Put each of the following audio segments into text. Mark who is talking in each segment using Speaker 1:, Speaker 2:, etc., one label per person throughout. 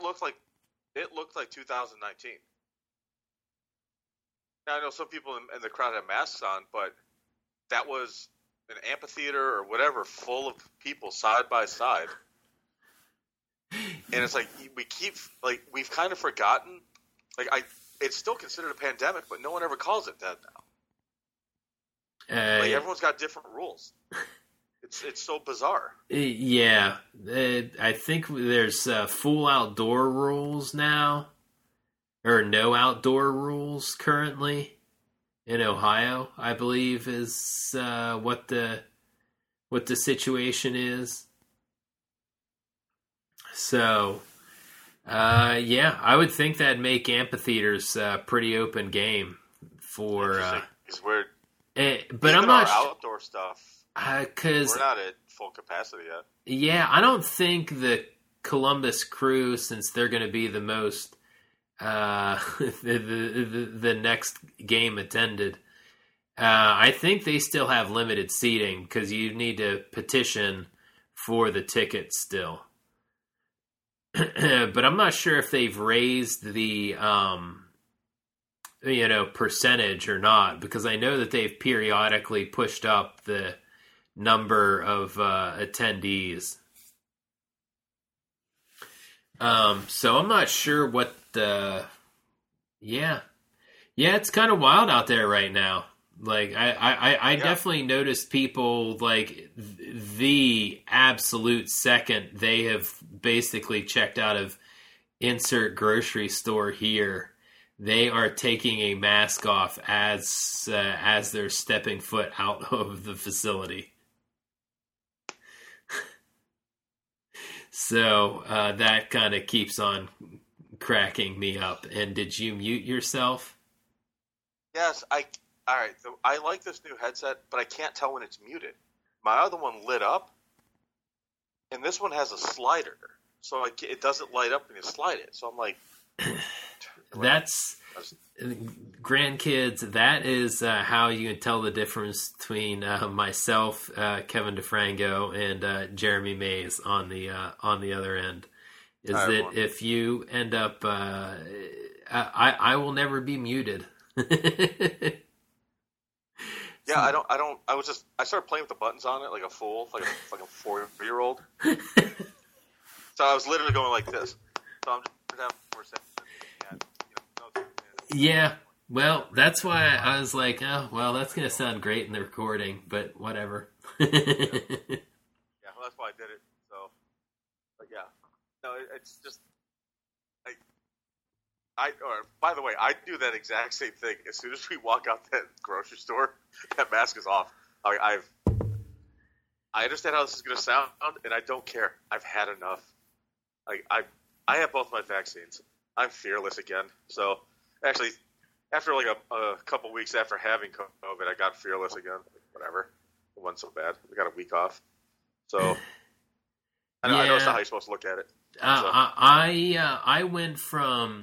Speaker 1: looked like 2019. Now I know some people in the crowd had masks on, but that was an amphitheater or whatever full of people side by side. And it's like we've kind of forgotten. It's still considered a pandemic, but no one ever calls it that now. Everyone's got different rules. It's so bizarre.
Speaker 2: Yeah, I think there's full outdoor rules now, or no outdoor rules currently in Ohio. I believe is what the situation is. So, yeah, I would think that'd make amphitheaters pretty open game for. But I'm not
Speaker 1: outdoor stuff.
Speaker 2: Because
Speaker 1: we're not at full capacity yet.
Speaker 2: Yeah, I don't think the Columbus Crew, since they're going to be the most the next game attended, I think they still have limited seating because you need to petition for the tickets still. But I'm not sure if they've raised the percentage or not, because I know that they've periodically pushed up the number of attendees. So I'm not sure what the... Yeah, it's kind of wild out there right now. Like, I definitely noticed people, like, the absolute second they have basically checked out of insert grocery store here, they are taking a mask off as they're stepping foot out of the facility. So that kind of keeps on cracking me up. And did you mute yourself?
Speaker 1: Yes, all right. So I like this new headset, but I can't tell when it's muted. My other one lit up, and this one has a slider, so it doesn't light up when you slide it. So I'm like,
Speaker 2: that's grandkids. That is how you can tell the difference between myself, Kevin DeFranco, and Jeremy Mays on the other end. Is that everyone. If you end up, I will never be muted.
Speaker 1: Yeah, I don't. I started playing with the buttons on it like a fool, like a 4-year-old. So I was literally going like this. So I'm just for a second.
Speaker 2: Yeah, well, that's why I was like, oh, well, that's going to sound great in the recording, but whatever.
Speaker 1: Yeah, well, that's why I did it. So, but yeah, no, it's just. By the way, I do that exact same thing. As soon as we walk out that grocery store, that mask is off. I understand how this is going to sound, and I don't care. I've had enough. I have both my vaccines. I'm fearless again. So, actually, after like a couple weeks after having COVID, I got fearless again. Whatever. It wasn't so bad. We got a week off. So, I know it's not how you're supposed to look at it.
Speaker 2: I went from...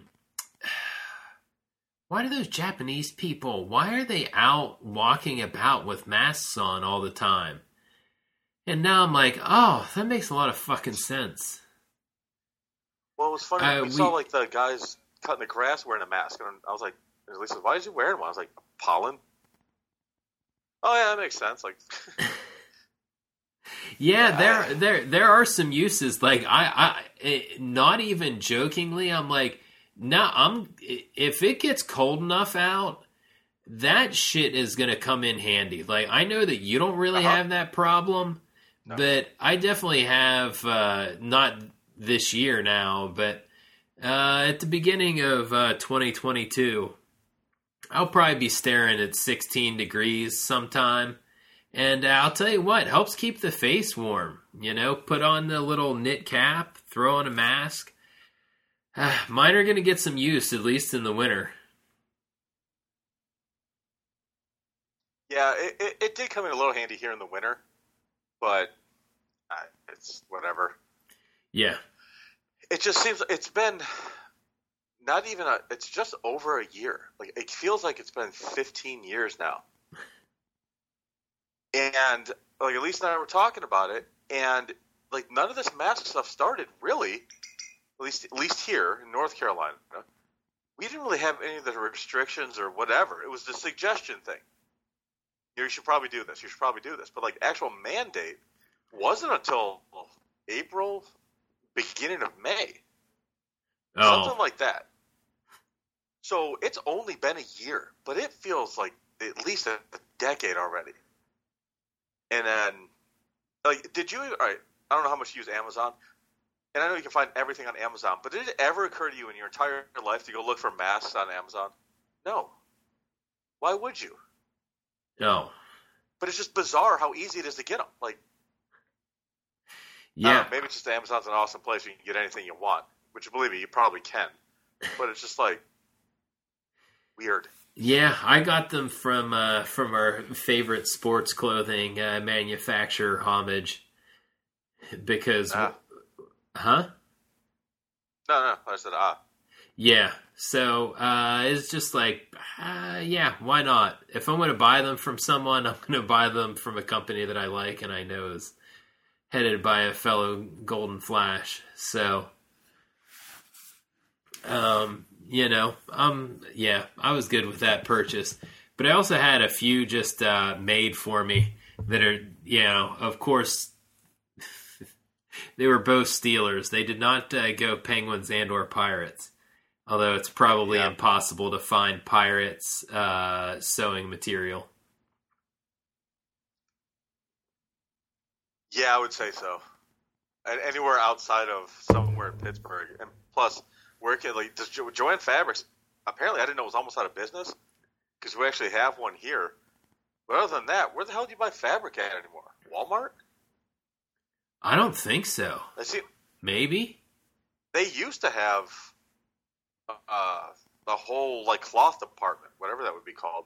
Speaker 2: Why do those Japanese people, why are they out walking about with masks on all the time? And now I'm like, oh, that makes a lot of fucking sense.
Speaker 1: Well, it was funny. We saw like the guys cutting the grass wearing a mask, and I was like, Lisa, why is he wearing one? I was like, pollen. Oh yeah, that makes sense. Like,
Speaker 2: yeah, there are some uses. Like I not even jokingly, I'm like, no, if it gets cold enough out, that shit is gonna come in handy. Like I know that you don't really have that problem, but I definitely have. Not this year now, but at the beginning of 2022, I'll probably be staring at 16 degrees sometime. And I'll tell you what, helps keep the face warm. You know, put on the little knit cap, throw on a mask. Mine are going to get some use, at least in the winter.
Speaker 1: Yeah, it did come in a little handy here in the winter, but it's whatever.
Speaker 2: Yeah.
Speaker 1: It just seems it's been not even it's just over a year. Like it feels like it's been 15 years now. And like at least now we're talking about it, and like none of this mask stuff started really at least here in North Carolina, we didn't really have any of the restrictions or whatever. It was the suggestion thing. You should probably do this. You should probably do this. But like actual mandate wasn't until April, beginning of May. Something like that. So it's only been a year, but it feels like at least a decade already. And then, like, all right, I don't know how much you use Amazon, and I know you can find everything on Amazon, but did it ever occur to you in your entire life to go look for masks on Amazon? No. Why would you?
Speaker 2: No.
Speaker 1: But it's just bizarre how easy it is to get them. Like,
Speaker 2: yeah.
Speaker 1: Maybe it's just Amazon's an awesome place where you can get anything you want, which, believe me, you probably can. But it's just like weird.
Speaker 2: Yeah, I got them from our favorite sports clothing manufacturer, Homage, because
Speaker 1: Huh? No, I said
Speaker 2: Yeah, so it's just like, yeah, why not? If I'm going to buy them from someone, I'm going to buy them from a company that I like and I know is headed by a fellow Golden Flash. So, yeah, I was good with that purchase. But I also had a few just made for me that are, of course, they were both Steelers. They did not go Penguins and or Pirates. Although it's probably impossible to find Pirates sewing material.
Speaker 1: Yeah, I would say so. And anywhere outside of somewhere in Pittsburgh. And plus, does Joann Fabrics, apparently I didn't know it was almost out of business, because we actually have one here. But other than that, where the hell do you buy fabric at anymore? Walmart?
Speaker 2: I don't think so. Maybe?
Speaker 1: They used to have the whole like cloth department, whatever that would be called.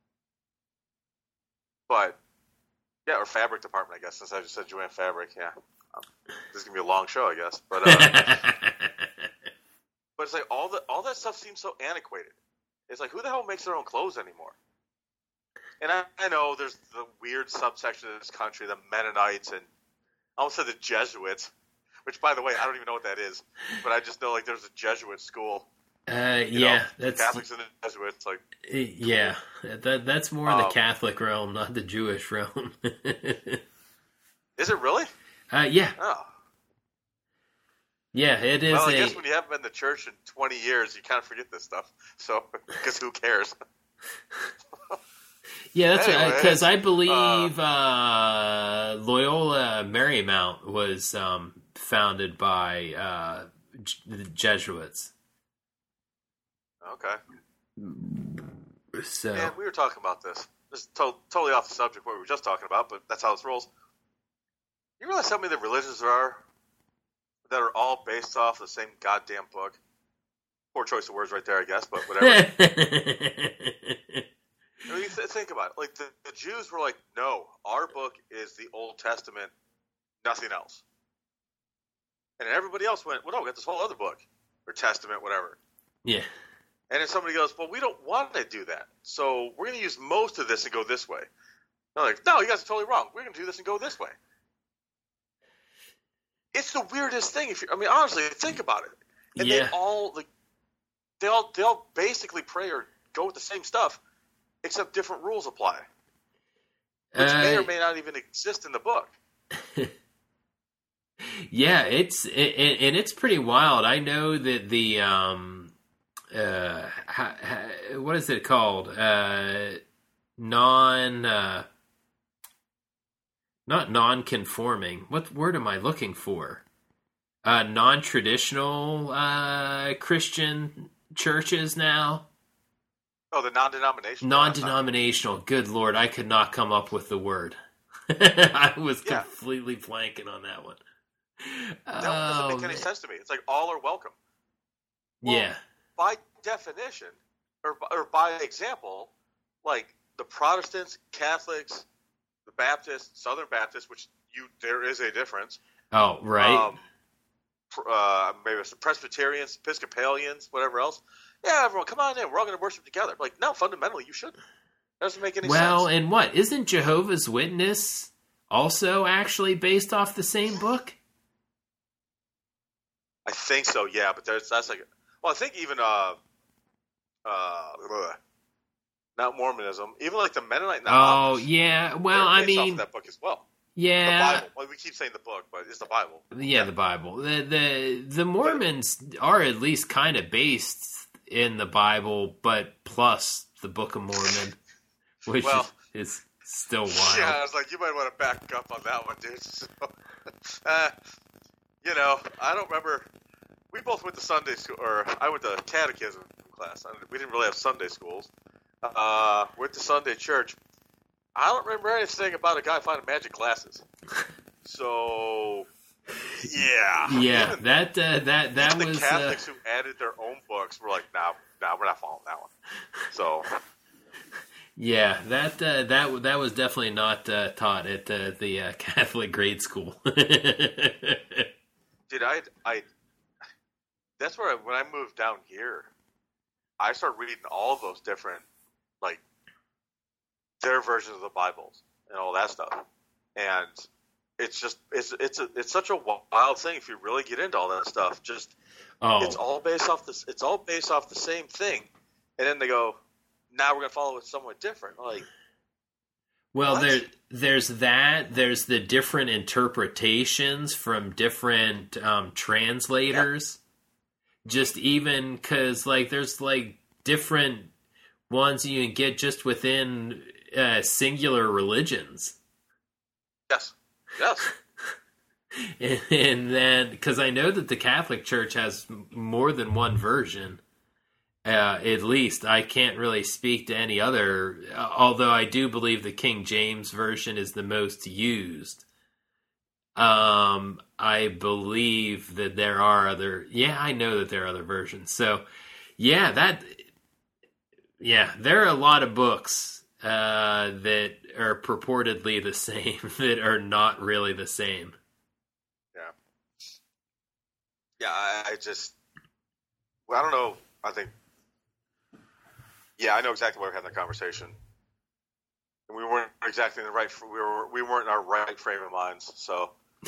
Speaker 1: But yeah, or fabric department, I guess. Since I just said Joann Fabric, yeah. This is gonna be a long show, I guess. But but it's like all that stuff seems so antiquated. It's like, who the hell makes their own clothes anymore? And I know there's the weird subsection of this country, the Mennonites, and I almost said the Jesuits, which, by the way, I don't even know what that is. But I just know like there's a Jesuit school.
Speaker 2: That's
Speaker 1: Catholics and the Jesuits. Like,
Speaker 2: yeah, that's more in the Catholic realm, not the Jewish realm.
Speaker 1: Is it really?
Speaker 2: Yeah.
Speaker 1: Oh.
Speaker 2: Yeah, it is.
Speaker 1: Well, I guess when you haven't been to church in 20 years, you kind of forget this stuff. So, because who cares?
Speaker 2: Yeah, that's right. Because I believe Loyola Marymount was founded by the Jesuits.
Speaker 1: Okay.
Speaker 2: So,
Speaker 1: man, we were talking about this. This is totally off the subject what we were just talking about, but that's how this rolls. You realize how many of the religions there are that are all based off the same goddamn book? Poor choice of words right there, I guess, but whatever. I mean, think about it. Like, the Jews were like, no, our book is the Old Testament, nothing else. And then everybody else went, well, no, we got this whole other book, or Testament, whatever.
Speaker 2: Yeah.
Speaker 1: And then somebody goes, well, we don't want to do that. So we're going to use most of this and go this way. They're like, no, you guys are totally wrong. We're going to do this and go this way. It's the weirdest thing. Honestly, think about it. And
Speaker 2: yeah.
Speaker 1: they all basically pray or go with the same stuff, except different rules apply, which may or may not even exist in the book.
Speaker 2: Yeah, it's pretty wild. I know that the what is it called? Not non-conforming. What word am I looking for? Non-traditional Christian churches now.
Speaker 1: Oh, the non-denominational.
Speaker 2: Non-denominational. Good Lord, I could not come up with the word. I was completely blanking on that one.
Speaker 1: That one doesn't make any sense to me. It's like all are welcome. Well,
Speaker 2: yeah.
Speaker 1: By definition, or by example, like the Protestants, Catholics, the Baptists, Southern Baptists, which there is a difference.
Speaker 2: Oh, right.
Speaker 1: Maybe it's the Presbyterians, Episcopalians, whatever else. Yeah, everyone, come on in. We're all going to worship together. Like, no, fundamentally, you shouldn't. That doesn't make any sense.
Speaker 2: Well, and what? Isn't Jehovah's Witness also actually based off the same book?
Speaker 1: I think so, yeah. But that's like, well, I think even not Mormonism, even like the Mennonite.
Speaker 2: Oh, yeah. Well, I
Speaker 1: based off
Speaker 2: mean,
Speaker 1: of that book as well.
Speaker 2: yeah.
Speaker 1: The Bible. Well, we keep saying the book, but it's the Bible.
Speaker 2: Yeah, the Bible. The Mormons are at least kind of based in the Bible, but plus the Book of Mormon, which is still wild.
Speaker 1: Yeah, I was like, you might want to back up on that one, dude. So, I don't remember. We both went to Sunday school, or I went to catechism class. We didn't really have Sunday schools. Went to Sunday church. I don't remember anything about a guy finding magic glasses. So, yeah.
Speaker 2: Yeah,
Speaker 1: even,
Speaker 2: that
Speaker 1: even
Speaker 2: was
Speaker 1: the Catholics who added their own books were like, nah, we're not following that one. So,
Speaker 2: yeah, that was definitely not taught at the Catholic grade school.
Speaker 1: dude, I that's where when I moved down here, I started reading all of those different, like, their versions of the Bibles and all that stuff, and it's just it's such a wild thing if you really get into all that stuff. Just it's all based off this. It's all based off the same thing, and then they go, now we're gonna follow it somewhat different. Like,
Speaker 2: well, there's that. There's the different interpretations from different translators. Yeah. Just even because like there's like different ones you can get just within singular religions.
Speaker 1: Yes.
Speaker 2: And then, because I know that the Catholic Church has more than one version, at least. I can't really speak to any other, although I do believe the King James Version is the most used. I believe that there are other, I know that there are other versions. So, there are a lot of books that are purportedly the same that are not really the same.
Speaker 1: Yeah, I don't know. I think, I know exactly why we're having the conversation. And we weren't exactly in the right. We weren't in our right frame of minds. So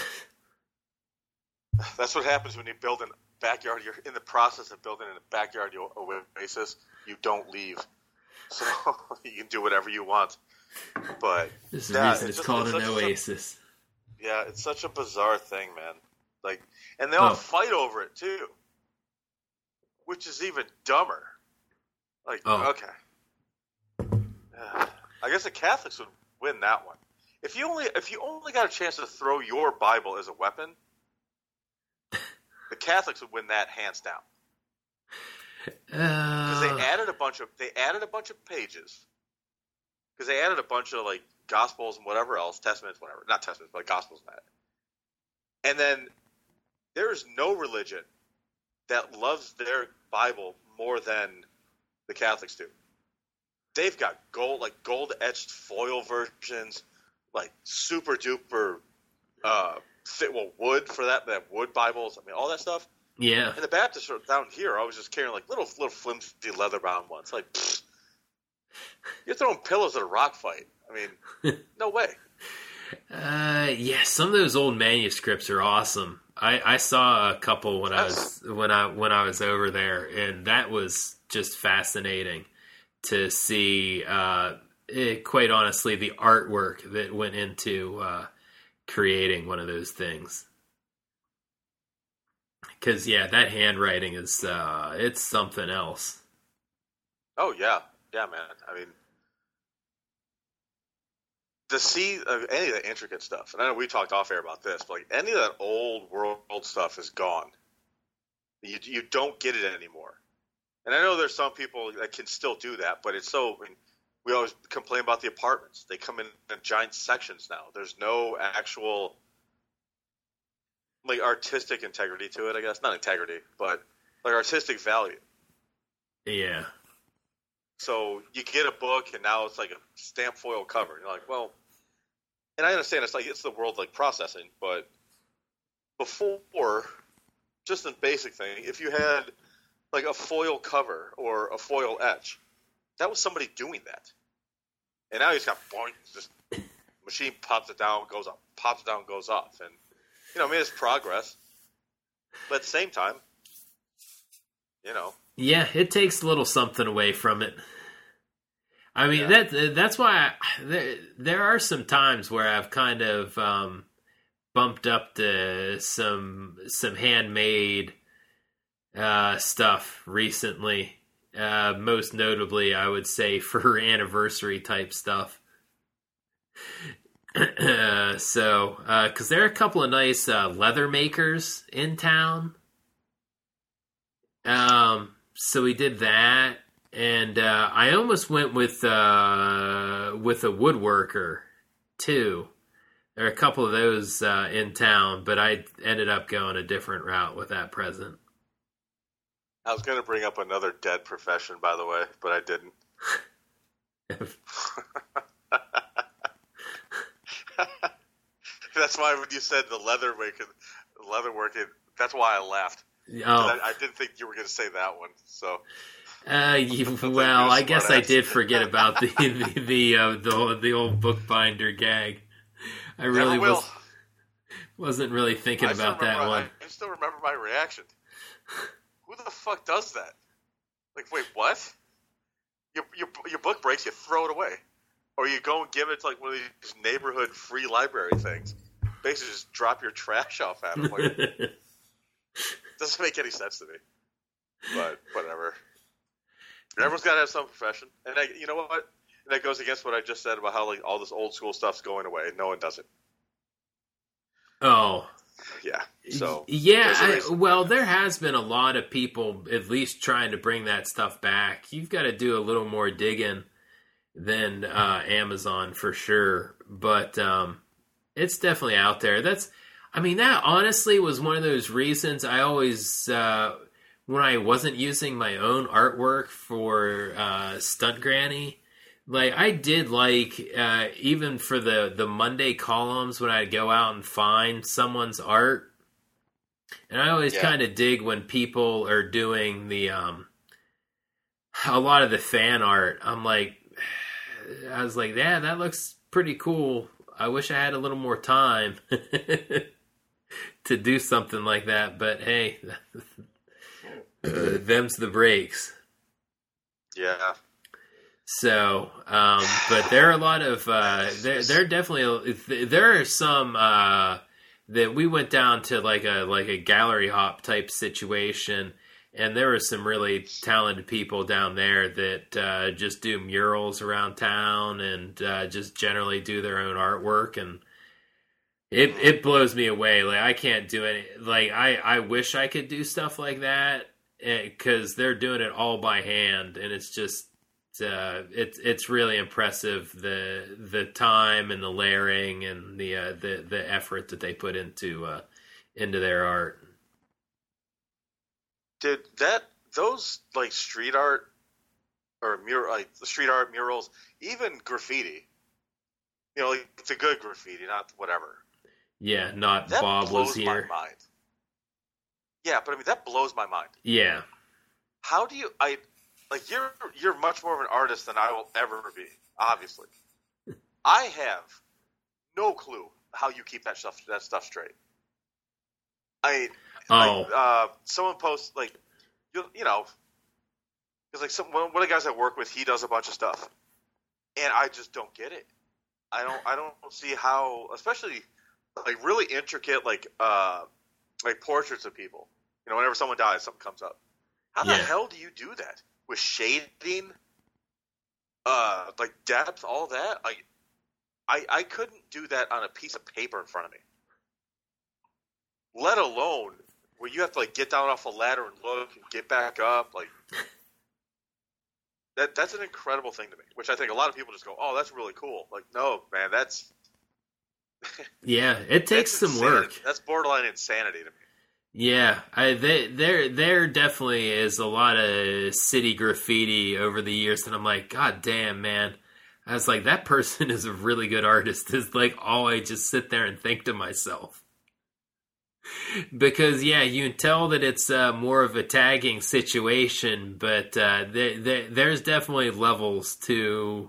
Speaker 1: that's what happens when you build a backyard. You're in the process of building a backyard oasis. You don't leave, so you can do whatever you want. But
Speaker 2: this is the reason it's called an oasis.
Speaker 1: It's such a bizarre thing, man. Like, and they all fight over it too, which is even dumber. Like, okay, I guess the Catholics would win that one. If you only got a chance to throw your Bible as a weapon, the Catholics would win that hands down. Because they added a bunch of pages. Because they added a bunch of like Gospels and whatever else, Testaments, whatever, not Testaments, but Gospels and that. And then there is no religion that loves their Bible more than the Catholics do. They've got gold etched foil versions, like super duper wood for that. They have wood Bibles. I mean, all that stuff.
Speaker 2: Yeah.
Speaker 1: And the Baptists are down here. I was just carrying like little flimsy leather bound ones. Like, you're throwing pillows at a rock fight. I mean, no way.
Speaker 2: Some of those old manuscripts are awesome. I saw a couple when I was over there, and that was just fascinating to see. Quite honestly, the artwork that went into creating one of those things. Because that handwriting is it's something else.
Speaker 1: Oh yeah, man. I mean, to see any of the intricate stuff, and I know we talked off air about this, but like any of that old world stuff is gone. You don't get it anymore. And I know there's some people that can still do that, but it's so. I mean, we always complain about the apartments. They come in giant sections now. There's no actual like artistic integrity to it, I guess. Not integrity, but like artistic value.
Speaker 2: Yeah.
Speaker 1: So you get a book, and now it's like a stamp foil cover. You're like, well, and I understand it's the world like processing, but before, just a basic thing, if you had like a foil cover or a foil etch, that was somebody doing that. And now you just got boing, just machine pops it down, goes up, pops it down, goes off, and I mean it's progress. But at the same time,
Speaker 2: Yeah, it takes a little something away from it. I mean, that's why there are some times where I've kind of bumped up to some handmade stuff recently. Most notably, I would say for anniversary type stuff. So, because there are a couple of nice leather makers in town. So we did that, and I almost went with a woodworker too. There are a couple of those in town, but I ended up going a different route with that present.
Speaker 1: I was going to bring up another dead profession, by the way, but I didn't. That's why when you said the leather working, that's why I laughed.
Speaker 2: Oh.
Speaker 1: I didn't think you were going to say that one. So,
Speaker 2: well, I guess I did forget about the old bookbinder gag. I really wasn't really thinking about that one.
Speaker 1: I still remember my reaction. Who the fuck does that? Like, wait, what? Your book breaks, you throw it away, or you go and give it to like one of these neighborhood free library things. Basically, just drop your trash off at them. Like, doesn't make any sense to me. But whatever. Everyone's got to have some profession, and you know what? And that goes against what I just said about how like all this old school stuff's going away, and no one does it.
Speaker 2: Oh.
Speaker 1: Yeah. So
Speaker 2: yeah, well, there has been a lot of people at least trying to bring that stuff back. You've got to do a little more digging than Amazon for sure, but it's definitely out there. That honestly was one of those reasons I always when I wasn't using my own artwork for Stunt Granny. Like, I did even for the Monday columns when I'd go out and find someone's art. And I always kind of dig when people are doing a lot of the fan art. I was like, yeah, that looks pretty cool. I wish I had a little more time to do something like that. But hey, them's the breaks.
Speaker 1: Yeah.
Speaker 2: So, but there are a lot of there definitely there are some that we went down to like a gallery hop type situation, and there were some really talented people down there that just do murals around town and just generally do their own artwork, and it blows me away. Like, I can't do any. Like, I wish I could do stuff like that because they're doing it all by hand, and it's just. It's really impressive the time and the layering and the effort that they put into their art.
Speaker 1: Did those like street art or the street art murals, even graffiti? Like the good graffiti, not whatever.
Speaker 2: Yeah, not that Bob was here.
Speaker 1: Blows my mind. Yeah, but that blows my mind.
Speaker 2: Yeah.
Speaker 1: How do you Like, you're much more of an artist than I will ever be, obviously. I have no clue how you keep that stuff straight. Someone posts, like, because like one of the guys I work with, he does a bunch of stuff, and I just don't get it. I don't see how, especially like really intricate like portraits of people. Whenever someone dies, something comes up. How the hell do you do that? With shading, like depth, all that, like I couldn't do that on a piece of paper in front of me. Let alone where you have to like get down off a ladder and look and get back up. Like that's an incredible thing to me. Which I think a lot of people just go, "Oh, that's really cool." Like, no, man, that's
Speaker 2: yeah, it takes some work.
Speaker 1: That's borderline insanity to me.
Speaker 2: Yeah, there definitely is a lot of city graffiti over the years, and I'm like, God damn, man. I was like, that person is a really good artist, is like all I just sit there and think to myself. Because, yeah, you can tell that it's more of a tagging situation, but there's definitely levels to,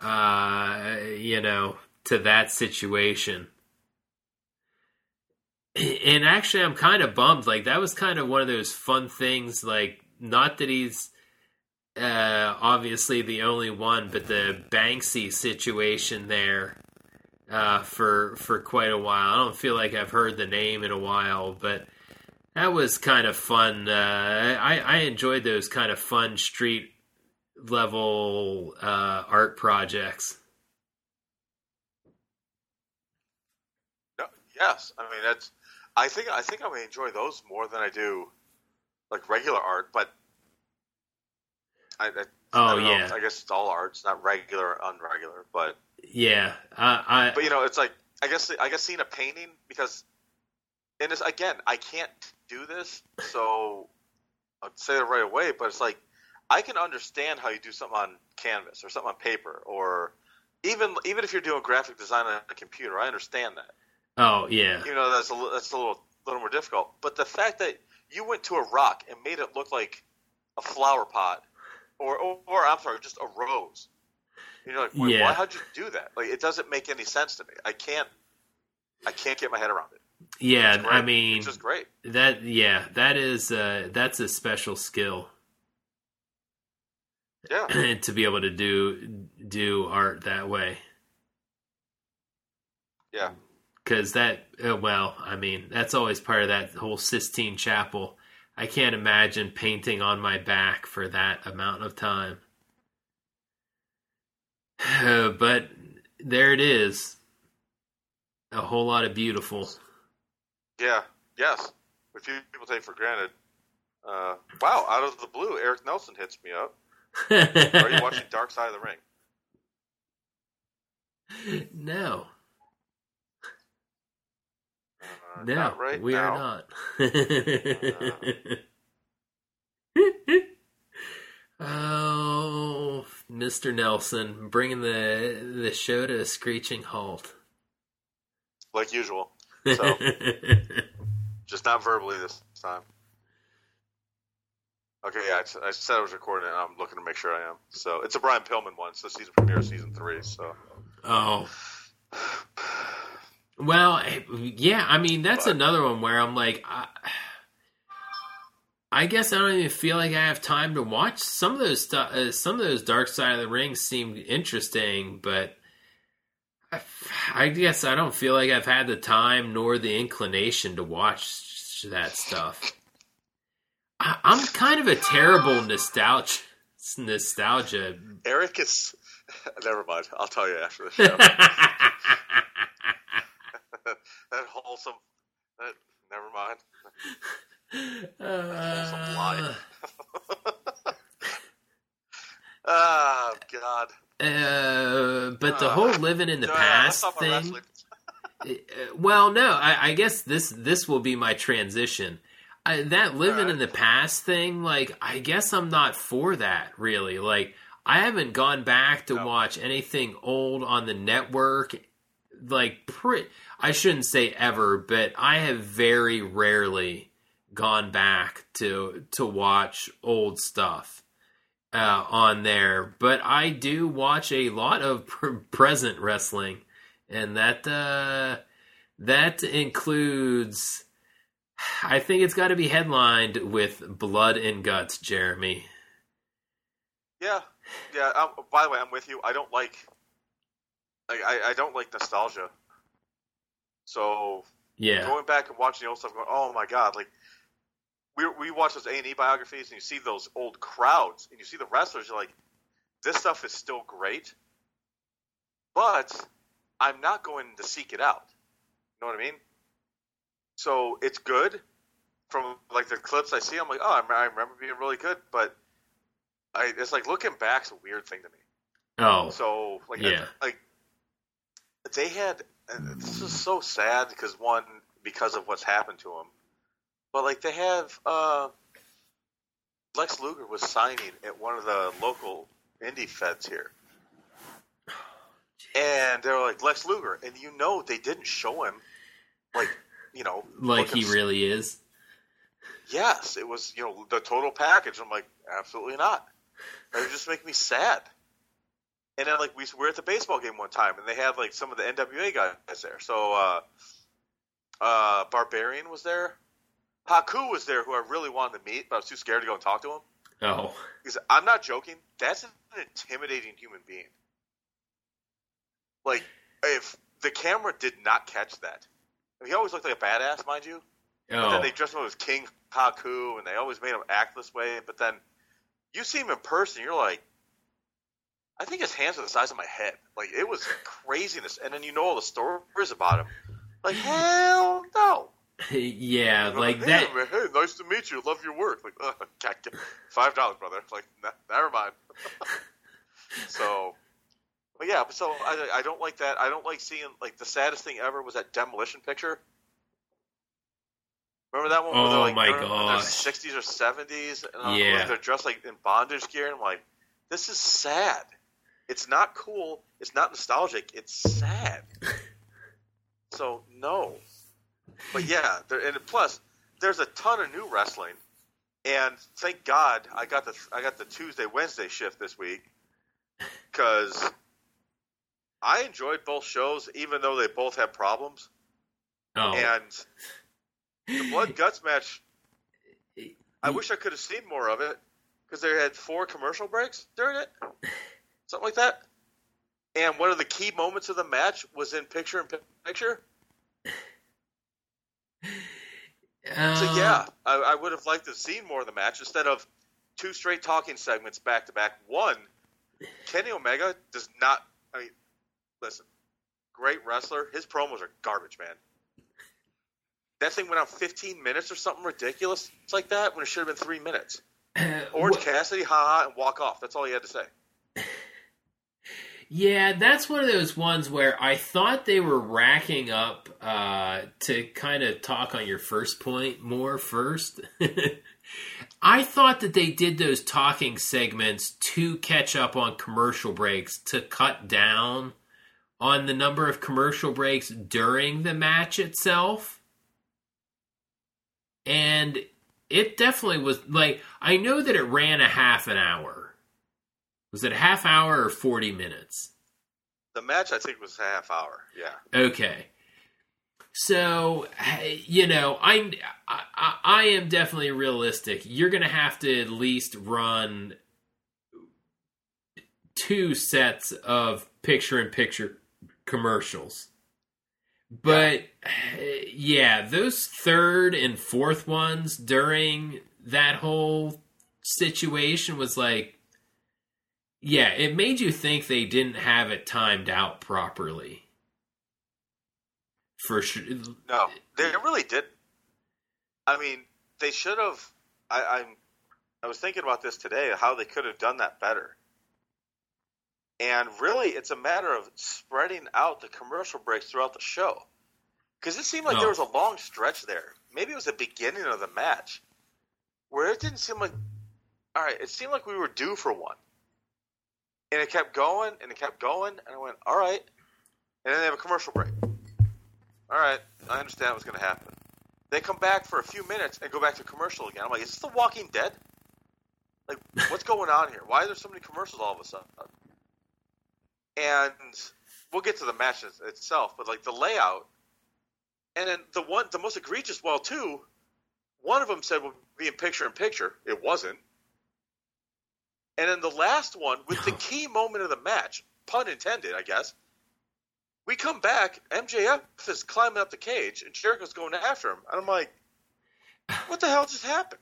Speaker 2: to that situation. And actually, I'm kind of bummed. Like, that was kind of one of those fun things. Like, not that he's obviously the only one, but the Banksy situation there for quite a while. I don't feel like I've heard the name in a while, but that was kind of fun. I enjoyed those kind of fun street level art projects.
Speaker 1: No, yes, I mean that's. I think I may enjoy those more than I do like regular art, but I don't know. I guess it's all art. It's not regular, unregular, but
Speaker 2: yeah.
Speaker 1: But it's like I guess seeing a painting because, and it's again I can't do this, so I'll say it right away. But it's like I can understand how you do something on canvas or something on paper, or even if you're doing graphic design on a computer, I understand that.
Speaker 2: Oh yeah.
Speaker 1: That's a little more difficult. But the fact that you went to a rock and made it look like a flower pot, or I'm sorry, just a rose. Like, wait, how'd you do that? Like, it doesn't make any sense to me. I can't get my head around it.
Speaker 2: Yeah, I mean,
Speaker 1: it's just great.
Speaker 2: That's a special skill.
Speaker 1: Yeah,
Speaker 2: to be able to do art that way.
Speaker 1: Yeah.
Speaker 2: Because that's always part of that whole Sistine Chapel. I can't imagine painting on my back for that amount of time. But there it is. A whole lot of beautiful.
Speaker 1: Yeah, yes. Which people take for granted. Wow, out of the blue, Eric Nelson hits me up. Are you watching Dark Side of the Ring?
Speaker 2: No. No,
Speaker 1: not right
Speaker 2: we
Speaker 1: now.
Speaker 2: are not. Oh, Mr. Nelson, bringing the show to a screeching halt.
Speaker 1: Like usual. So, just not verbally this time. Okay, yeah, I said I was recording it, and I'm looking to make sure I am. So, it's a Brian Pillman one. It's the season premiere of season 3, so.
Speaker 2: Oh. Well, yeah, I mean, that's another one where I'm like, I guess I don't even feel like I have time to watch some of those Dark Side of the Ring seemed interesting, but I guess I don't feel like I've had the time nor the inclination to watch that stuff. I'm kind of a terrible nostalgia.
Speaker 1: Eric is. Never mind. I'll tell you after the show. That wholesome. Never mind. Wholesome lie. Oh God.
Speaker 2: But the whole living in the past thing. Well, no, I guess this will be my transition. That living in the past thing, like, I guess I'm not for that, really. Like, I haven't gone back to watch anything old on the network. Like, I shouldn't say ever, but I have very rarely gone back to watch old stuff on there. But I do watch a lot of present wrestling, and that includes. I think it's got to be headlined with Blood and Guts, Jeremy.
Speaker 1: Yeah. By the way, I'm with you. I don't like nostalgia. So going back and watching the old stuff, going, oh my God, like we watch those A&E biographies, and you see those old crowds, and you see the wrestlers. You're like, this stuff is still great, but I'm not going to seek it out. You know what I mean? So it's good from like the clips I see. I'm like, oh, I remember being really good, but it's like looking back's a weird thing to me.
Speaker 2: Oh,
Speaker 1: so they had, and this is so sad because of what's happened to them, but like they have Lex Luger was signing at one of the local indie feds here, and they're like Lex Luger, and they didn't show him like
Speaker 2: he really is.
Speaker 1: Yes, it was the total package. I'm like, absolutely not. It would just make me sad. And then like we were at the baseball game one time, and they had like some of the NWA guys there. So Barbarian was there. Haku was there, who I really wanted to meet, but I was too scared to go and talk to him.
Speaker 2: Oh.
Speaker 1: Because I'm not joking. That's an intimidating human being. Like, if the camera did not catch that. I mean, he always looked like a badass, mind you. But then they dressed him up as King Haku, and they always made him act this way. But then you see him in person, you're like, I think his hands are the size of my head. Like, it was craziness. And then you know all the stories about him. Like, hell no.
Speaker 2: Yeah, like
Speaker 1: hey,
Speaker 2: that.
Speaker 1: Man, hey, nice to meet you. Love your work. Like, $5, brother. Like, never mind. So, but yeah. So I don't like that. I don't like seeing, like, the saddest thing ever was that Demolition picture. Remember that one?
Speaker 2: Oh,
Speaker 1: where they're, like,
Speaker 2: my
Speaker 1: they're in their
Speaker 2: gosh.
Speaker 1: 60s or 70s, and
Speaker 2: Yeah.
Speaker 1: they're dressed like in bondage gear. And I'm like, this is sad. It's not cool. It's not nostalgic. It's sad. So no. But yeah, and plus, there's a ton of new wrestling, and thank God I got the Tuesday Wednesday shift this week, because I enjoyed both shows, even though they both had problems.
Speaker 2: Oh.
Speaker 1: And the Blood Guts match, I wish I could have seen more of it, because they had 4 commercial breaks during it, something like that. And one of the key moments of the match was in picture-in-picture. So yeah, I would have liked to have seen more of the match instead of 2 straight talking segments back to back. One, Kenny Omega does not. I mean, listen, great wrestler. His promos are garbage, man. That thing went on 15 minutes or something ridiculous. It's like that when it should have been 3 minutes. Orange Cassidy, ha, and walk off. That's all he had to say.
Speaker 2: Yeah, that's one of those ones where I thought they were racking up to kind of talk on your first point more first. I thought that they did those talking segments to catch up on commercial breaks, to cut down on the number of commercial breaks during the match itself. And it definitely was, like, I know that it ran a half an hour. Was it a half hour or 40 minutes?
Speaker 1: The match, I think, was a half hour. Yeah.
Speaker 2: Okay. So, you know, I am definitely realistic. You're going to have to at least run 2 sets of picture-in-picture commercials. But, yeah, those 3rd and 4th ones during that whole situation was like, yeah, it made you think they didn't have it timed out properly. For sure.
Speaker 1: No, they really didn't. I mean, they should have. I was thinking about this today, how they could have done that better. And really, it's a matter of spreading out the commercial breaks throughout the show. Because it seemed like there was a long stretch there. Maybe it was the beginning of the match where it didn't seem like. All right, it seemed like we were due for one. And it kept going, and it kept going, and I went, all right. And then they have a commercial break. All right, I understand what's going to happen. They come back for a few minutes and go back to commercial again. I'm like, is this The Walking Dead? Like, what's going on here? Why are there so many commercials all of a sudden? And we'll get to the match itself, but, like, the layout. And then the most egregious, well, too, one of them said we'll be in picture-in-picture. It wasn't. And then the last one, with the key moment of the match, pun intended, I guess, we come back, MJF is climbing up the cage, and Jericho's going after him. And I'm like, what the hell just happened?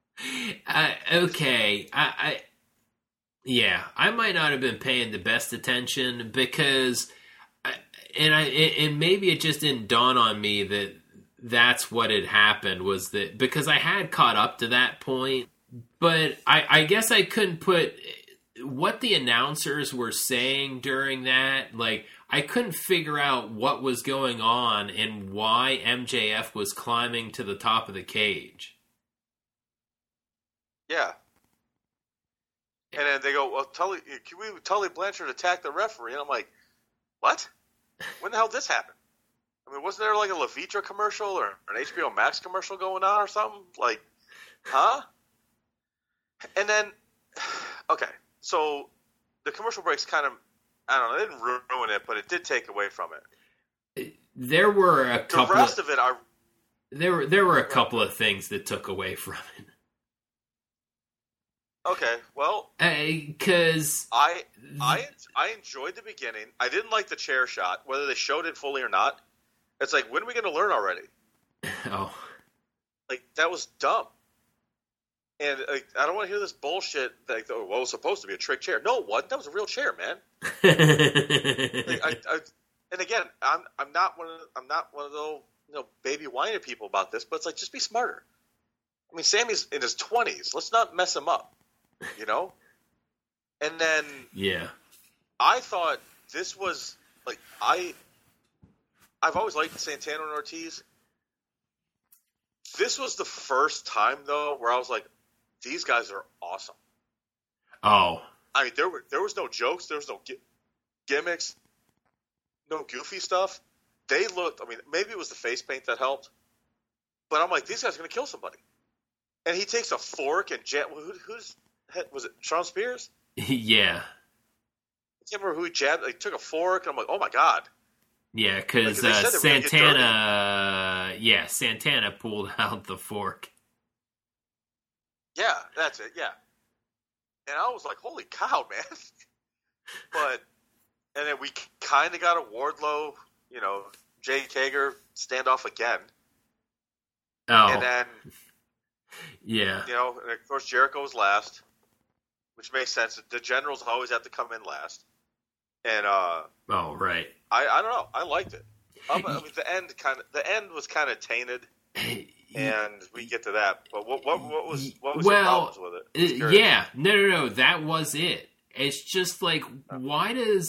Speaker 2: Okay. Yeah, I might not have been paying the best attention because, and maybe it just didn't dawn on me that that's what had happened, was that, because I had caught up to that point. But I guess I couldn't put what the announcers were saying during that. Like, I couldn't figure out what was going on and why MJF was climbing to the top of the cage.
Speaker 1: Yeah. And then they go, well, Tully Blanchard attacked the referee. And I'm like, what? When the hell did this happen? I mean, wasn't there like a Levitra commercial or an HBO Max commercial going on or something? Like, huh? And then, okay, so the commercial breaks kind of, I don't know, they didn't ruin it, but it did take away from it.
Speaker 2: there were a couple.
Speaker 1: The rest of it,
Speaker 2: there were a couple of things that took away from it.
Speaker 1: Okay, well,
Speaker 2: because
Speaker 1: I enjoyed the beginning. I didn't like the chair shot, whether they showed it fully or not. It's like, when are we going to learn already?
Speaker 2: Oh,
Speaker 1: like, that was dumb. And like, I don't want to hear this bullshit. Like, well, it was supposed to be a trick chair. No, it wasn't. That was a real chair, man. And again, I'm not one of those baby whiny people about this, but it's like, just be smarter. I mean, Sammy's in his 20s. Let's not mess him up, And then,
Speaker 2: yeah,
Speaker 1: I thought this was like I've always liked Santana and Ortiz. This was the first time though where I was like, these guys are awesome.
Speaker 2: Oh,
Speaker 1: I mean, there was no jokes, there was no gimmicks, no goofy stuff. They looked. I mean, maybe it was the face paint that helped, but I'm like, these guys are gonna kill somebody. And he takes a fork and whose head was it? Sean Spears?
Speaker 2: Yeah.
Speaker 1: I can't remember who he jabbed. He took a fork, and I'm like, oh my god.
Speaker 2: Yeah, because Santana pulled out the fork.
Speaker 1: Yeah, that's it. Yeah, and I was like, holy cow, man. And then we kind of got a Wardlow, Jake Hager standoff again.
Speaker 2: Oh,
Speaker 1: and then
Speaker 2: yeah,
Speaker 1: and of course Jericho was last, which makes sense. The generals always have to come in last. And
Speaker 2: oh right,
Speaker 1: I don't know. I liked it. I mean, the end was kind of tainted, and we get to that. But what was your problems with it?
Speaker 2: Yeah, no, that was it. It's just like, why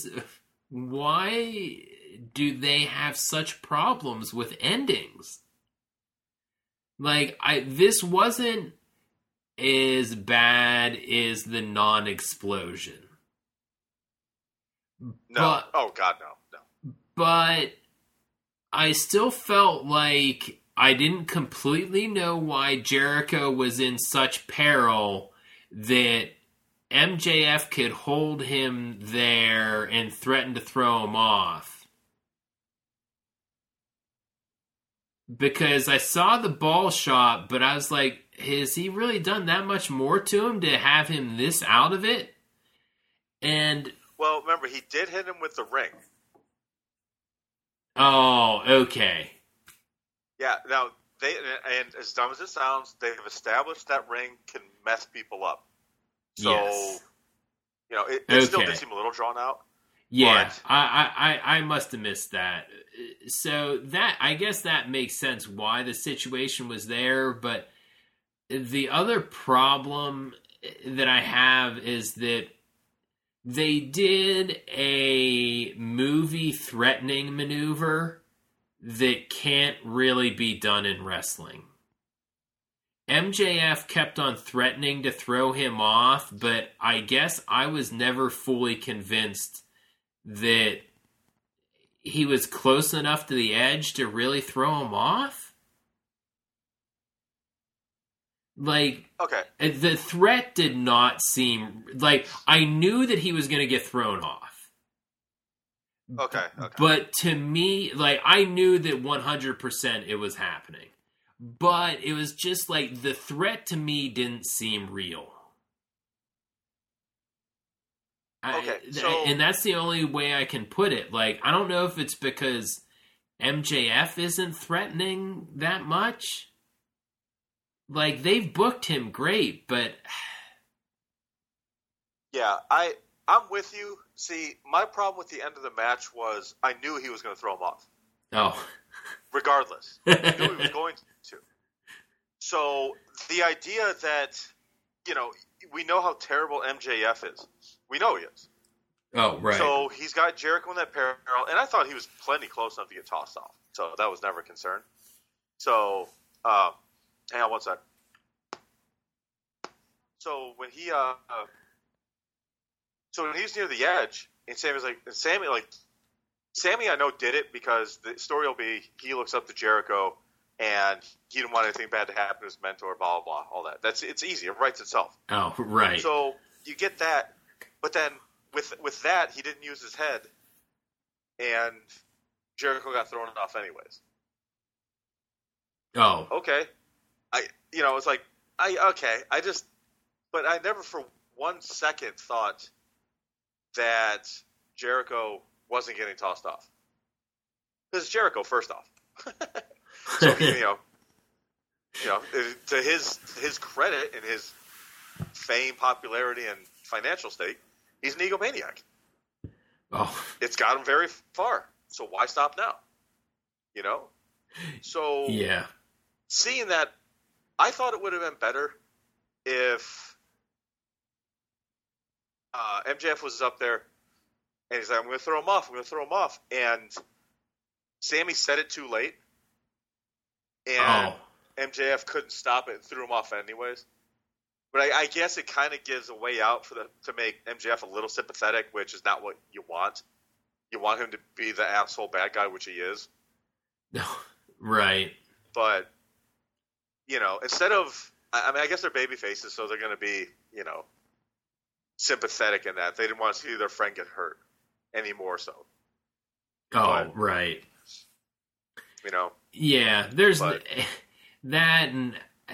Speaker 2: do they have such problems with endings? Like, this wasn't as bad as the non-explosion.
Speaker 1: No. Oh, God, no.
Speaker 2: But I still felt like I didn't completely know why Jericho was in such peril that MJF could hold him there and threaten to throw him off. Because I saw the ball shot, but I was like, has he really done that much more to him to have him this out of it? And...
Speaker 1: well, remember, he did hit him with the ring.
Speaker 2: Oh, okay.
Speaker 1: Yeah, now, and as dumb as it sounds, they've established that ring can mess people up. So,
Speaker 2: yes.
Speaker 1: It still did seem a little drawn out.
Speaker 2: Yeah,
Speaker 1: but...
Speaker 2: I must have missed that. So I guess that makes sense why the situation was there, but the other problem that I have is that they did a movie threatening maneuver that can't really be done in wrestling. MJF kept on threatening to throw him off, but I guess I was never fully convinced that he was close enough to the edge to really throw him off. Like,
Speaker 1: okay,
Speaker 2: the threat did not seem like, I knew that he was going to get thrown off.
Speaker 1: Okay.
Speaker 2: But to me, like, I knew that 100% it was happening. But it was just like, the threat to me didn't seem real.
Speaker 1: Okay,
Speaker 2: and that's the only way I can put it. Like, I don't know if it's because MJF isn't threatening that much. Like, they've booked him great, but...
Speaker 1: yeah, I'm with you. See, my problem with the end of the match was I knew he was going to throw him off.
Speaker 2: Oh.
Speaker 1: Regardless. I knew he was going to. So, the idea that, we know how terrible MJF is. We know he is.
Speaker 2: Oh, right.
Speaker 1: So, he's got Jericho in that peril, and I thought he was plenty close enough to get tossed off. So, that was never a concern. So, hang on one sec. So, when he's near the edge, and Sammy, I know, did it because the story will be he looks up to Jericho and he didn't want anything bad to happen to his mentor, blah, blah, blah, all that. It's easy. It writes itself.
Speaker 2: Oh, right.
Speaker 1: So you get that, but then with that, he didn't use his head, and Jericho got thrown off anyways.
Speaker 2: Oh,
Speaker 1: Okay, it's like but I never for 1 second thought that Jericho wasn't getting tossed off. Because Jericho, first off. So to his credit and his fame, popularity, and financial stake, he's an egomaniac.
Speaker 2: Oh,
Speaker 1: it's got him very far. So why stop now? So
Speaker 2: yeah.
Speaker 1: Seeing that, I thought it would have been better if MJF was up there and he's like, I'm going to throw him off. And Sammy said it too late. And MJF couldn't stop it and threw him off anyways. But I guess it kind of gives a way out to make MJF a little sympathetic, which is not what you want. You want him to be the asshole bad guy, which he is.
Speaker 2: Right.
Speaker 1: But, instead of, I guess they're baby faces, so they're going to be, sympathetic in that. They didn't want to see their friend get hurt anymore, so.
Speaker 2: But, right. Yeah, there's that, and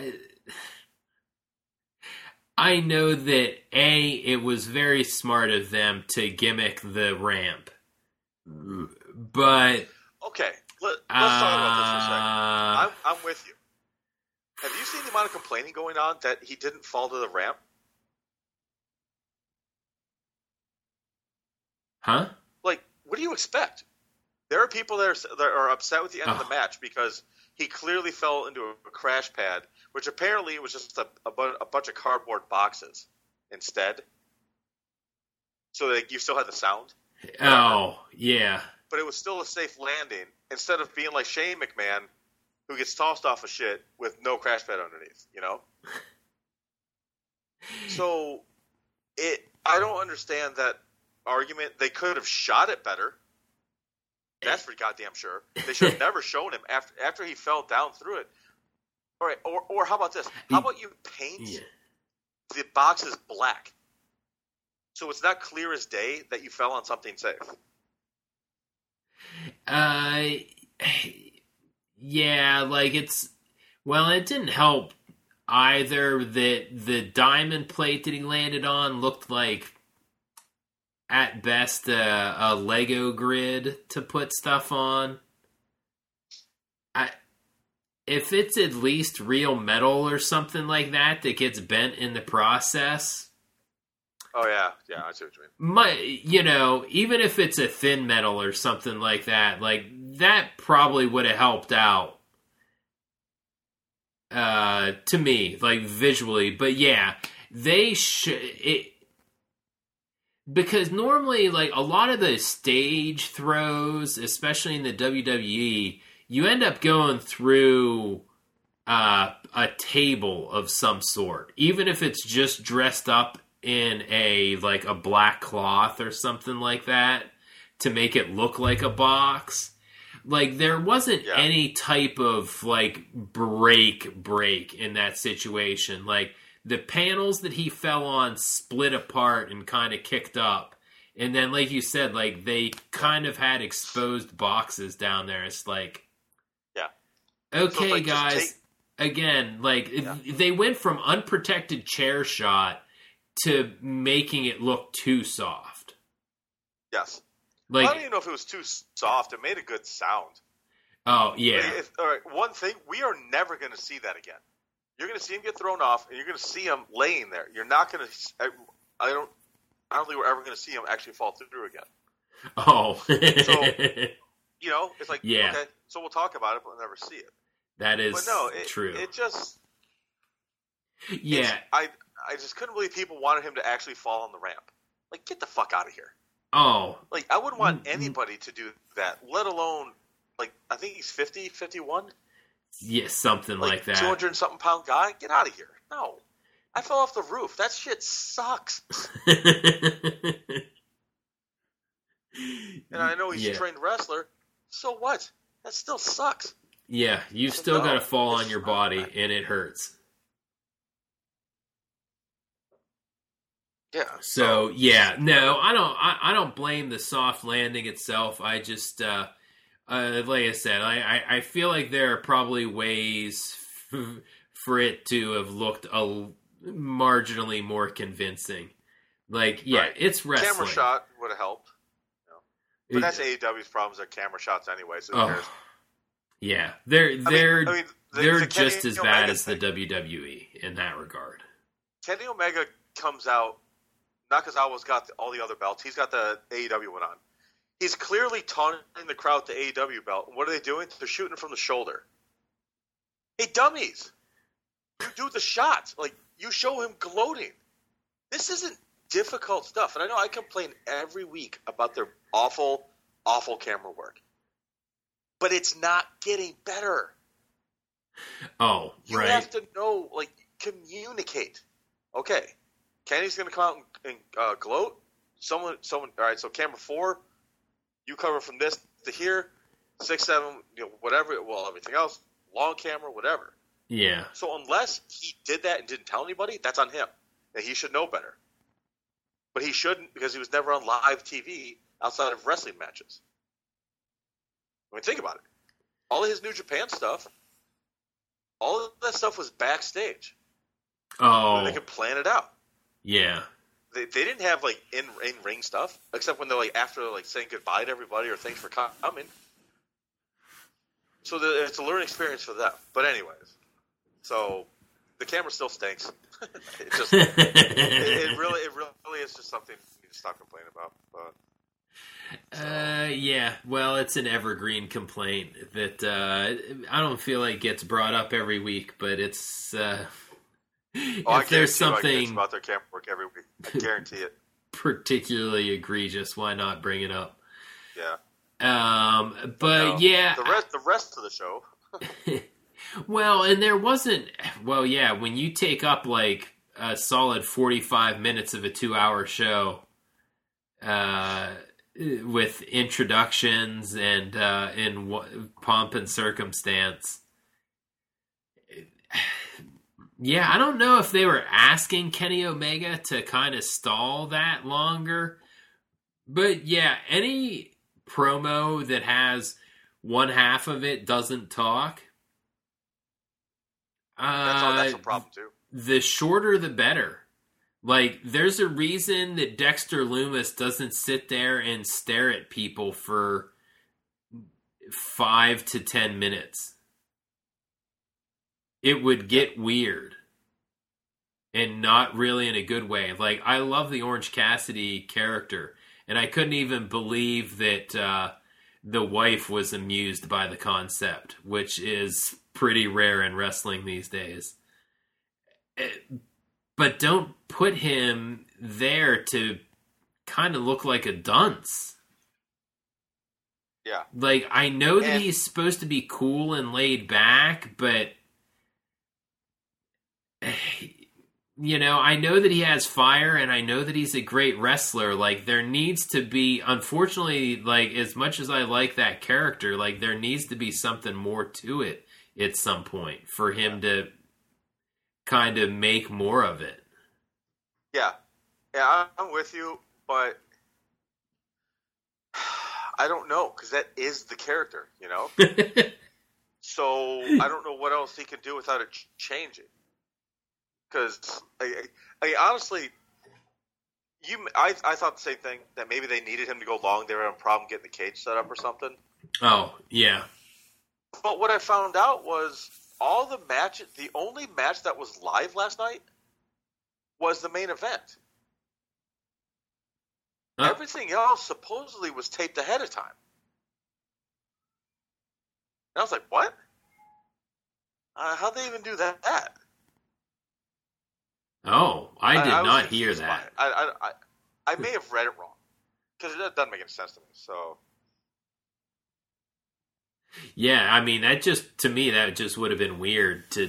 Speaker 2: I know that, it was very smart of them to gimmick the ramp. But...
Speaker 1: Okay, let's talk about this for a second. I'm with you. Have you seen the amount of complaining going on that he didn't fall to the ramp?
Speaker 2: Huh?
Speaker 1: Like, what do you expect? There are people that are upset with the end of the match because he clearly fell into a crash pad, which apparently was just a bunch of cardboard boxes instead. So that you still had the sound.
Speaker 2: Oh, yeah.
Speaker 1: But it was still a safe landing instead of being like Shane McMahon, who gets tossed off of shit with no crash pad underneath, So, I don't understand that argument. They could have shot it better. That's for goddamn sure. They should have never shown him after he fell down through it. All right, or how about this? How about you paint the boxes black, so it's not clear as day that you fell on something safe?
Speaker 2: Yeah, like it didn't help either that the diamond plate that he landed on looked like, at best, a Lego grid to put stuff on. If it's at least real metal or something like that gets bent in the process.
Speaker 1: Oh yeah, I see what you
Speaker 2: mean. Even if it's a thin metal or something like that, that probably would have helped out. To me, visually, but yeah, they should. Because normally, a lot of the stage throws, especially in the WWE, you end up going through a table of some sort, even if it's just dressed up in a black cloth or something like that to make it look like a box. There wasn't any type of break in that situation. The panels that he fell on split apart and kind of kicked up. And then, like you said, they kind of had exposed boxes down there. It's okay, so guys, again, they went from unprotected chair shot to making it look too soft.
Speaker 1: Yes. I don't even know if it was too soft. It made a good sound.
Speaker 2: Oh, yeah.
Speaker 1: All right, one thing, we are never going to see that again. You're going to see him get thrown off, and you're going to see him laying there. You're not going to. I don't think we're ever going to see him actually fall through again.
Speaker 2: Oh,
Speaker 1: so it's okay. So we'll talk about it, but we'll never see it.
Speaker 2: That is true.
Speaker 1: It just
Speaker 2: I
Speaker 1: just couldn't believe people wanted him to actually fall on the ramp. Get the fuck out of here.
Speaker 2: Oh,
Speaker 1: I wouldn't want anybody to do that, let alone I think he's 50, 51.
Speaker 2: Yeah, something like that.
Speaker 1: 200 and something pound guy? Get out of here. No. I fell off the roof. That shit sucks. And I know he's a trained wrestler. So what? That still sucks.
Speaker 2: Yeah, you've still got to fall on your body, and it hurts.
Speaker 1: Yeah.
Speaker 2: So yeah, no, I don't blame the soft landing itself. I just like I said, I feel like there are probably ways for it to have looked marginally more convincing. Like, yeah,
Speaker 1: Right.
Speaker 2: it's wrestling.
Speaker 1: Camera shot would have helped. But that's AEW's problems, are camera shots anyway, so who cares?
Speaker 2: Yeah, they're
Speaker 1: the
Speaker 2: just as
Speaker 1: Kenny
Speaker 2: bad
Speaker 1: Omega
Speaker 2: as the WWE in that regard.
Speaker 1: Kenny Omega comes out, Nakazawa's got all the other belts. He's got the AEW one on. He's clearly taunting the crowd with the AEW belt. And what are they doing? They're shooting from the shoulder. Hey, dummies! You do the shots. Like, you show him gloating. This isn't difficult stuff. And I know I complain every week about their awful, awful camera work. But it's not getting better.
Speaker 2: Oh,
Speaker 1: you
Speaker 2: right.
Speaker 1: You have to know, like, communicate. Okay, Kenny's going to come out and gloat. Someone. All right. So camera 4, you cover from this to here. 6, 7, whatever. Well, everything else, long camera, whatever.
Speaker 2: Yeah.
Speaker 1: So unless he did that and didn't tell anybody, that's on him, and he should know better. But he shouldn't, because he was never on live TV outside of wrestling matches. I mean, think about it. All of his New Japan stuff, all of that stuff was backstage.
Speaker 2: Oh.
Speaker 1: They could plan it out.
Speaker 2: Yeah.
Speaker 1: They didn't have, like, in-ring stuff, except when they're, like, after, like, saying goodbye to everybody or thanks for coming. So it's a learning experience for them. But anyways, so the camera still stinks. It just it really is just something you need to stop complaining about. But
Speaker 2: yeah. Well, it's an evergreen complaint that I don't feel like gets brought up every week, but it's if there's something
Speaker 1: about their camera work every week, I guarantee it.
Speaker 2: Particularly egregious, why not bring it up?
Speaker 1: Yeah.
Speaker 2: But yeah,
Speaker 1: the rest of the show.
Speaker 2: Well, and there wasn't. Well, yeah, when you take up like a solid 45 minutes of a 2-hour show, with introductions and in pomp and circumstance. Yeah, I don't know if they were asking Kenny Omega to kind of stall that longer, but yeah, any promo that has one half of it doesn't talk.
Speaker 1: That's a problem too.
Speaker 2: The shorter, the better. Like, there's a reason that Dexter Lumis doesn't sit there and stare at people for 5 to 10 minutes. It would get weird. And not really in a good way. Like, I love the Orange Cassidy character. And I couldn't even believe that the wife was amused by the concept, which is pretty rare in wrestling these days. But don't put him there to kind of look like a dunce.
Speaker 1: Yeah.
Speaker 2: Like, I know that he's supposed to be cool and laid back, but you know, I know that he has fire, and I know that he's a great wrestler. Like, there needs to be, unfortunately, like, as much as I like that character, like, there needs to be something more to it at some point for him to kind of make more of it.
Speaker 1: Yeah. Yeah, I'm with you, but I don't know, because that is the character, you know? So I don't know what else he can do without it changing. Because, I honestly, I thought the same thing, that maybe they needed him to go long. They were having a problem getting the cage set up or something.
Speaker 2: Oh, yeah.
Speaker 1: But what I found out was all the matches, the only match that was live last night was the main event. Everything else supposedly was taped ahead of time. And I was like, what? How'd they even do that?
Speaker 2: Oh, I did not hear that.
Speaker 1: I may have read it wrong, because it doesn't make any sense to me. So,
Speaker 2: yeah, I mean, that just, to me, that just would have been weird to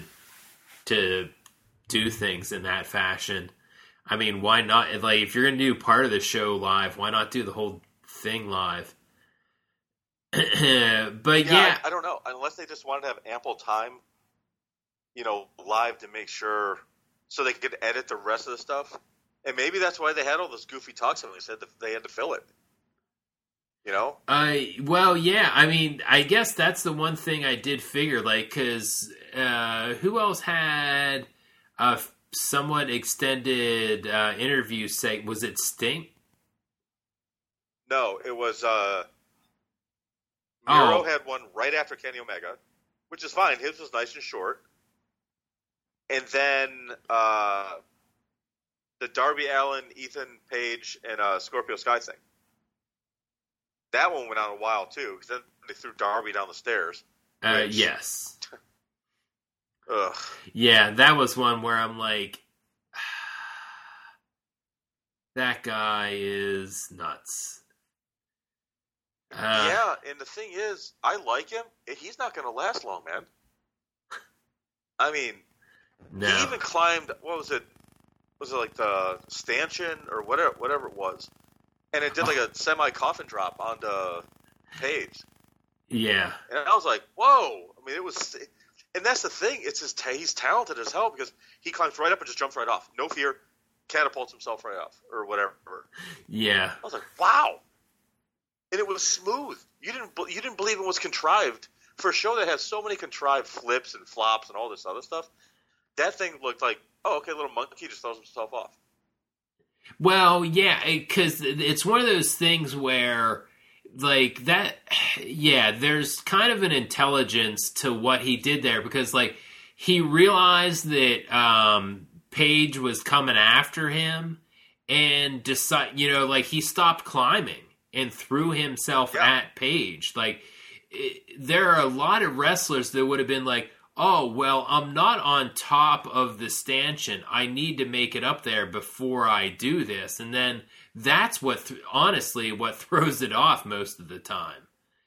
Speaker 2: do things in that fashion. I mean, why not? Like, if you're going to do part of the show live, why not do the whole thing live? But yeah.
Speaker 1: I don't know. Unless they just wanted to have ample time, live to make sure, so they could edit the rest of the stuff. And maybe that's why they had all those goofy talks, and they said that they had to fill it. You know?
Speaker 2: Well, yeah. I mean, I guess that's the one thing I did figure, like, because who else had a somewhat extended interview segment? Was it Sting?
Speaker 1: No, it was Miro had one right after Kenny Omega, which is fine. His was nice and short. And then the Darby Allin, Ethan Page, and Scorpio Sky thing. That one went on a while, too, because then they threw Darby down the stairs. Which,
Speaker 2: yes.
Speaker 1: Ugh.
Speaker 2: Yeah, that was one where I'm like, that guy is nuts.
Speaker 1: Yeah, and the thing is, I like him. He's not going to last long, man. I mean,
Speaker 2: no.
Speaker 1: He even climbed, what was it? Was it like the stanchion or whatever it was? And it did like a semi-coffin drop onto Page.
Speaker 2: Yeah.
Speaker 1: And I was like, whoa. I mean, it was... And that's the thing. It's he's talented as hell because he climbs right up and just jumps right off. No fear. Catapults himself right off. Or whatever.
Speaker 2: Yeah.
Speaker 1: I was like, wow. And it was smooth. You didn't believe it was contrived. For a show that has so many contrived flips and flops and all this other stuff, that thing looked like, oh, okay, little monkey just throws himself off.
Speaker 2: Well, yeah, because it's one of those things where, like, that, yeah, there's kind of an intelligence to what he did there, because, like, he realized that Page was coming after him, and like, he stopped climbing and threw himself at Page. Like, there are a lot of wrestlers that would have been like, oh, well, I'm not on top of the stanchion. I need to make it up there before I do this. And then that's honestly, what throws it off most of the time.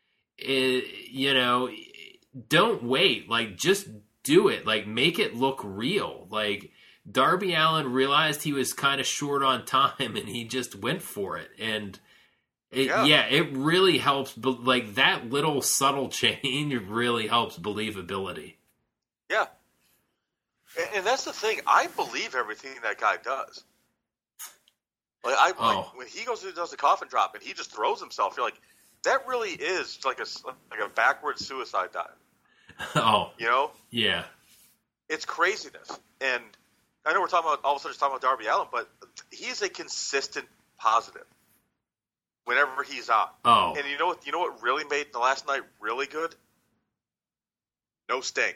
Speaker 2: Don't wait. Like, just do it. Like, make it look real. Like, Darby Allin realized he was kind of short on time, and he just went for it. And it really helps. Like, that little subtle change really helps believability.
Speaker 1: Yeah. And that's the thing. I believe everything that guy does. Like, when he goes and does the coffin drop and he just throws himself, you're like, that really is like a backward suicide dive.
Speaker 2: Oh.
Speaker 1: You know?
Speaker 2: Yeah.
Speaker 1: It's craziness. And I know we're talking about, all of a sudden just talking about Darby Allin, but he's a consistent positive whenever he's on.
Speaker 2: Oh.
Speaker 1: And you know what really made the last night really good? No Sting.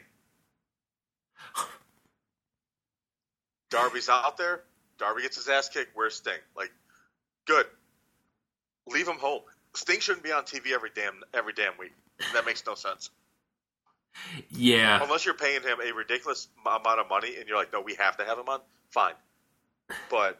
Speaker 1: Darby's out there. Darby gets his ass kicked. Where's Sting? Like, good. Leave him home. Sting shouldn't be on TV every damn week. That makes no sense.
Speaker 2: Yeah.
Speaker 1: Unless you're paying him a ridiculous amount of money and you're like, no, we have to have him on. Fine. But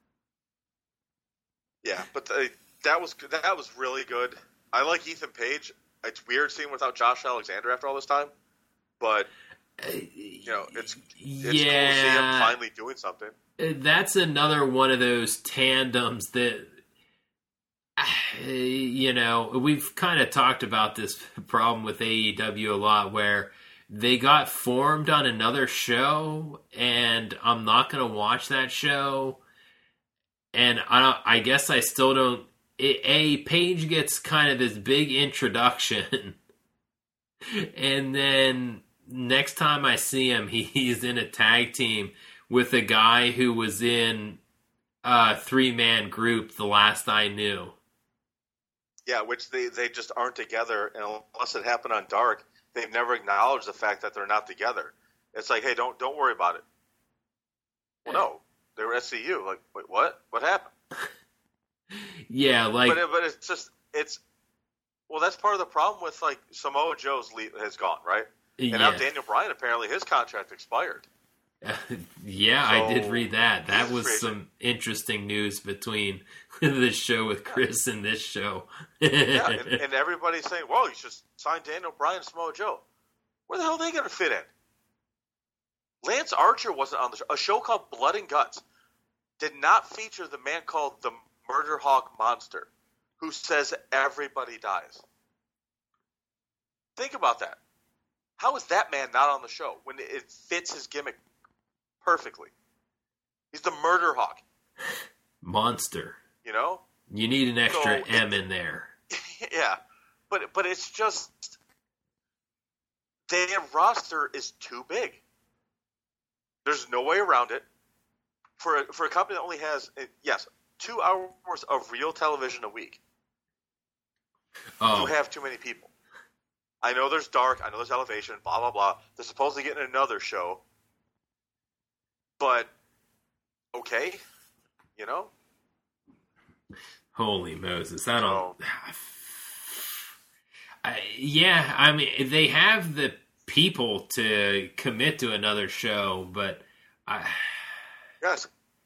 Speaker 1: yeah, but that was really good. I like Ethan Page. It's weird seeing him without Josh Alexander after all this time, but it's cool to see him finally doing something.
Speaker 2: That's another one of those tandems that, we've kind of talked about this problem with AEW a lot, where they got formed on another show, and I'm not going to watch that show, and I guess I still don't. Paige gets kind of this big introduction, and then next time I see him, he's in a tag team with a guy who was in a 3-man group the last I knew.
Speaker 1: Yeah, which they just aren't together, and unless it happened on Dark, they've never acknowledged the fact that they're not together. It's like, hey, don't worry about it. Well, no, they were SCU. Like, wait, what? What happened?
Speaker 2: Yeah, like,
Speaker 1: but that's part of the problem with, like, Samoa Joe's has gone, right? And now Daniel Bryan, apparently his contract expired.
Speaker 2: Yeah, so, I did read that. That was crazy. Some interesting news between this show with Chris and this show.
Speaker 1: Yeah, and everybody's saying, well, you should sign Daniel Bryan and Samoa Joe. Where the hell are they going to fit in? Lance Archer wasn't on the show. A show called Blood and Guts did not feature the man called the Murder Hawk Monster, who says everybody dies. Think about that. How is that man not on the show when it fits his gimmick perfectly? He's the Murder Hawk.
Speaker 2: Monster.
Speaker 1: You know?
Speaker 2: You need an extra M in there.
Speaker 1: Yeah, but it's just their roster is too big. There's no way around it. For a company that only has 2 hours of real television a week, you have too many people. I know there's Dark, I know there's Elevation, blah blah blah. They're supposedly getting another show, but okay, you know.
Speaker 2: Holy Moses! I don't. I mean, they have the people to commit to another show, but
Speaker 1: yes,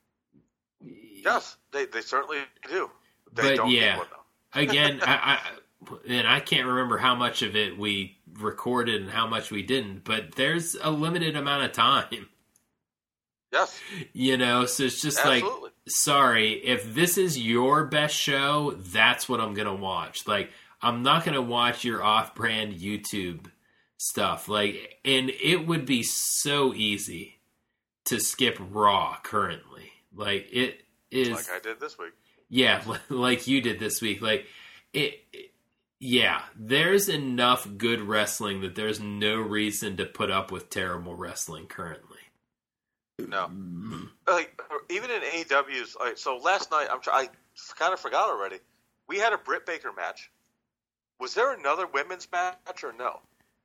Speaker 1: they certainly do. They
Speaker 2: but
Speaker 1: don't
Speaker 2: yeah,
Speaker 1: need one, though.
Speaker 2: Again, I can't remember how much of it we recorded and how much we didn't, but there's a limited amount of time.
Speaker 1: Yes,
Speaker 2: you know, so it's just
Speaker 1: Absolutely.
Speaker 2: like, sorry, if this is your best show, that's what I'm gonna watch. Like, I'm not gonna watch your off-brand YouTube stuff. Like, and it would be so easy to skip Raw currently. Like, it is
Speaker 1: like I did this week.
Speaker 2: Yeah, like you did this week. Like yeah, there's enough good wrestling that there's no reason to put up with terrible wrestling currently.
Speaker 1: No, like even in AEW's. Like, so last night, I kind of forgot already. We had a Britt Baker match. Was there another women's match or no?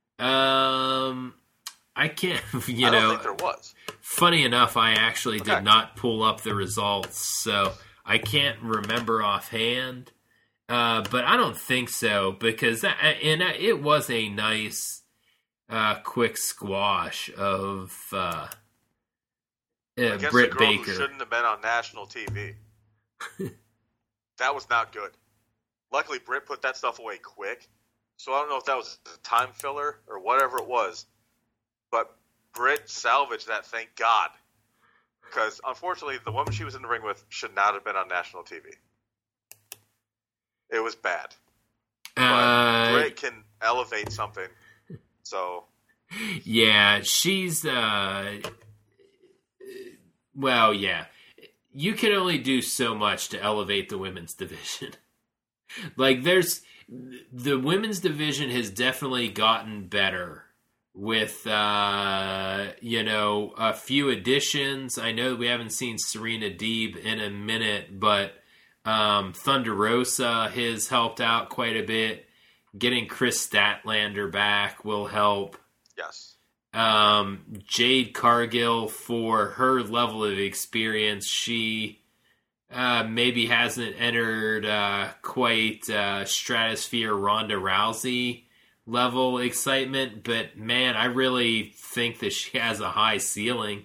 Speaker 2: I can't.
Speaker 1: I don't think there was.
Speaker 2: Funny enough, I actually did not pull up the results, so I can't remember offhand. But I don't think so, because it was a nice, quick squash of
Speaker 1: against
Speaker 2: Britt
Speaker 1: a girl
Speaker 2: Baker.
Speaker 1: Who shouldn't have been on national TV. That was not good. Luckily, Britt put that stuff away quick, so I don't know if that was a time filler or whatever it was. But Britt salvaged that, thank God. Because, unfortunately, the woman she was in the ring with should not have been on national TV. It was bad. But Britt can elevate something. So.
Speaker 2: Yeah, she's, well, yeah. You can only do so much to elevate the women's division. Like, the women's division has definitely gotten better with, a few additions. I know we haven't seen Serena Deeb in a minute, but Thunder Rosa has helped out quite a bit. Getting Chris Statlander back will help.
Speaker 1: Yes.
Speaker 2: Jade Cargill, for her level of experience, she maybe hasn't entered quite stratosphere Ronda Rousey level excitement, but man, I really think that she has a high ceiling.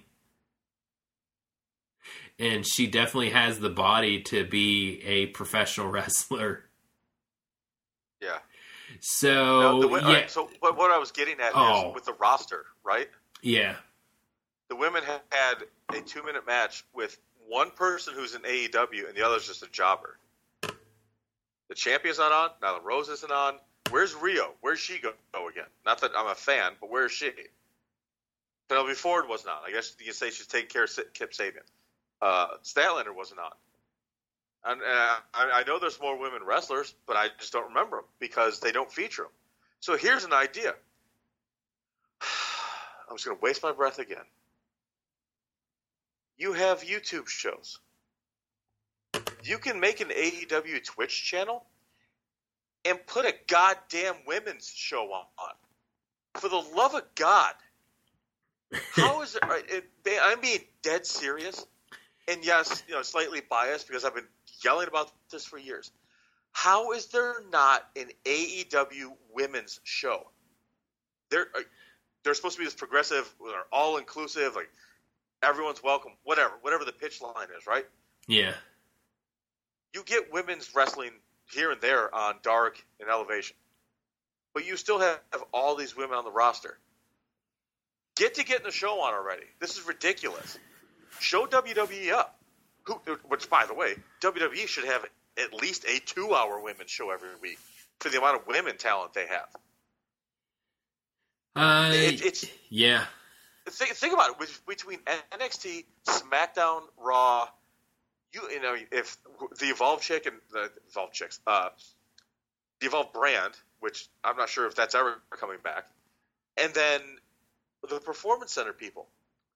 Speaker 2: And she definitely has the body to be a professional wrestler.
Speaker 1: Yeah.
Speaker 2: So,
Speaker 1: right, so what I was getting at is with the roster, right?
Speaker 2: Yeah.
Speaker 1: The women had a 2-minute match with one person who's in AEW and the other's just a jobber. The champion's not on. Nyla Rose isn't on. Where's Rio? Where's she go again? Not that I'm a fan, but where is she? Penelope Ford wasn't on. I guess you can say she's taking care of Kip Sabian. Statlander wasn't on. And I know there's more women wrestlers, but I just don't remember them because they don't feature them. So here's an idea. I'm just going to waste my breath again. You have YouTube shows. You can make an AEW Twitch channel and put a goddamn women's show on. For the love of God. How is it? I'm being dead serious. And yes, slightly biased because I've been yelling about this for years. How is there not an AEW women's show? They're supposed to be this progressive, all-inclusive, like everyone's welcome, whatever the pitch line is, right?
Speaker 2: Yeah.
Speaker 1: You get women's wrestling here and there on Dark and Elevation, but you still have all these women on the roster. Getting the show on already. This is ridiculous. Show WWE up. Which, by the way, WWE should have at least a 2-hour women's show every week for the amount of women talent they have.
Speaker 2: Yeah.
Speaker 1: Think about it. Between NXT, SmackDown, Raw, if the Evolve chick and the Evolve chicks, the Evolve brand, which I'm not sure if that's ever coming back, and then the Performance Center people.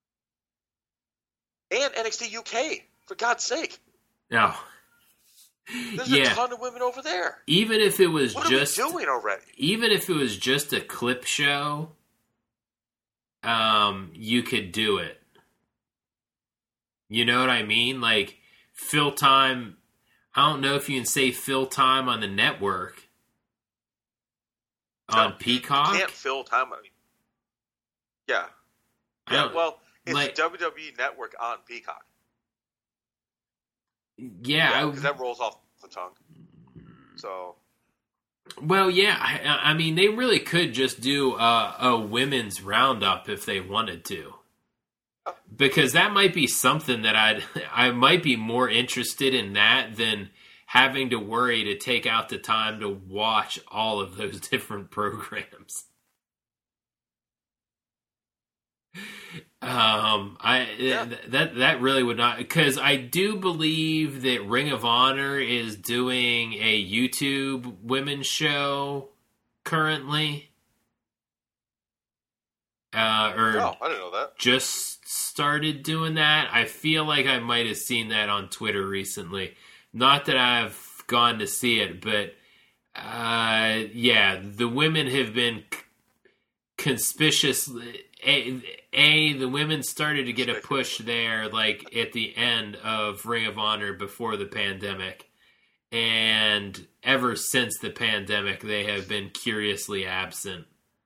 Speaker 1: And NXT UK, for God's sake.
Speaker 2: No.
Speaker 1: There's a ton of women over there.
Speaker 2: Even if it was
Speaker 1: what
Speaker 2: just...
Speaker 1: What are we doing already?
Speaker 2: Even if it was just a clip show, you could do it. You know what I mean? Like, fill time... I don't know if you can say fill time on the network. On Peacock?
Speaker 1: You can't fill time on... Yeah. Yeah, well... It's like, WWE Network on Peacock.
Speaker 2: Yeah.
Speaker 1: Because that rolls off the tongue. So.
Speaker 2: Well, yeah. I mean, they really could just do a women's roundup if they wanted to. Because that might be something that I might be more interested in that than having to worry to take out the time to watch all of those different programs. That really would not, because I do believe that Ring of Honor is doing a YouTube women's show currently.
Speaker 1: I didn't know that.
Speaker 2: Just started doing that. I feel like I might have seen that on Twitter recently. Not that I've gone to see it, but the women have been conspicuous. The women started to get a push there, like at the end of Ring of Honor before the pandemic, and ever since the pandemic, they have been curiously absent.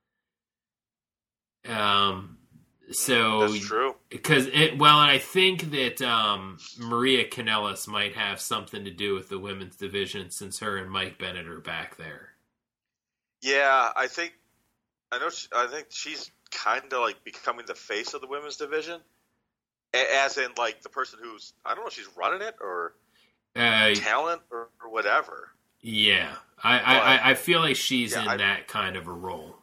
Speaker 2: So
Speaker 1: that's true.
Speaker 2: And I think that Maria Kanellis might have something to do with the women's division since her and Mike Bennett are back there.
Speaker 1: Yeah, I think she's kind of like becoming the face of the women's division, as in like the person who's, I don't know if she's running it or talent or whatever.
Speaker 2: Yeah, I feel like she's in that kind of a role.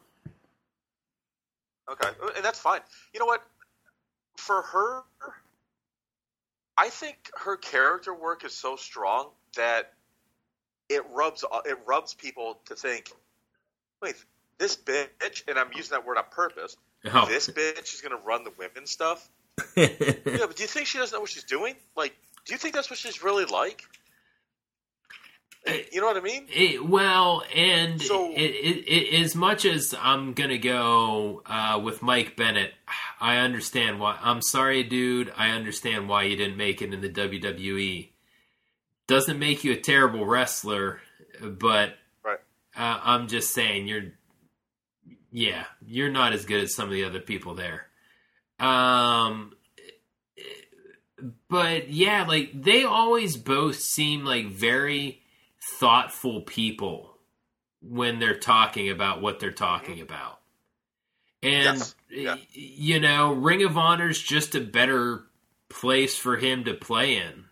Speaker 1: Okay, and that's fine. You know what? For her, I think her character work is so strong that it rubs people to think, wait, this bitch, and I'm using that word on purpose, this bitch is going to run the women's stuff? Yeah, but do you think she doesn't know what she's doing? Like, do you think that's what she's really like? You know what I mean?
Speaker 2: As much as I'm going to go with Mike Bennett, I understand why. I'm sorry, dude. I understand why you didn't make it in the WWE. Doesn't make you a terrible wrestler, but I'm just saying you're not as good as some of the other people there. But yeah, like they always both seem like very thoughtful people when they're talking about what they're talking about. And, you know, Ring of Honor's just a better place for him to play in.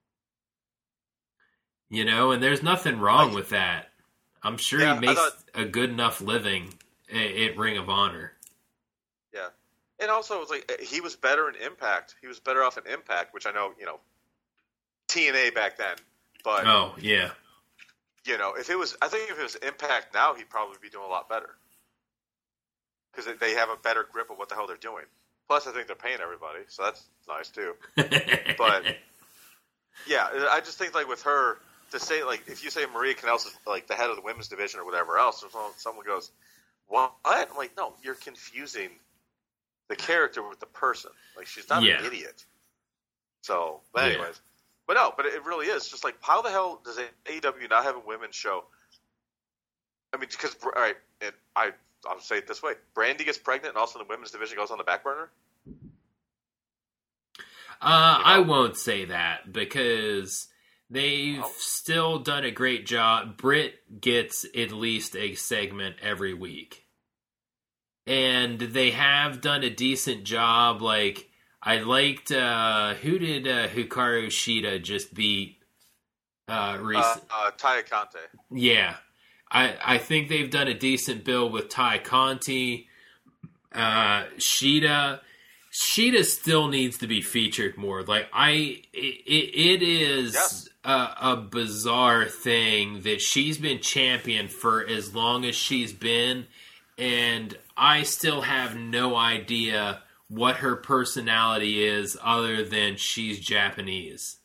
Speaker 2: You know, and there's nothing wrong with that. I'm sure he makes a good enough living at Ring of Honor.
Speaker 1: Yeah. And also, it's like he was better in Impact. He was better off in Impact, which I know, you know, TNA back then. But you know, I think if it was Impact now, he'd probably be doing a lot better. Because they have a better grip of what the hell they're doing. Plus, I think they're paying everybody, so that's nice too. But yeah, I just think like with her to say like if you say Maria Kanellis is like the head of the women's division or whatever else, or someone goes, "What?" I'm like, no, you're confusing the character with the person. Like she's not an idiot. So, but anyways, but it really is just like how the hell does AEW not have a women's show? I mean, because all right, and I'll say it this way: Brandy gets pregnant, and also the women's division goes on the back burner.
Speaker 2: I won't say that because they've still done a great job. Britt gets at least a segment every week. And they have done a decent job. Like, I liked, who did Hikaru Shida just beat recently?
Speaker 1: Taya Conte.
Speaker 2: Yeah. I think they've done a decent build with Ty Conti. Shida, Sheeta still needs to be featured more. Like it is
Speaker 1: Yes.
Speaker 2: a bizarre thing that she's been champion for as long as she's been, and I still have no idea what her personality is other than she's Japanese.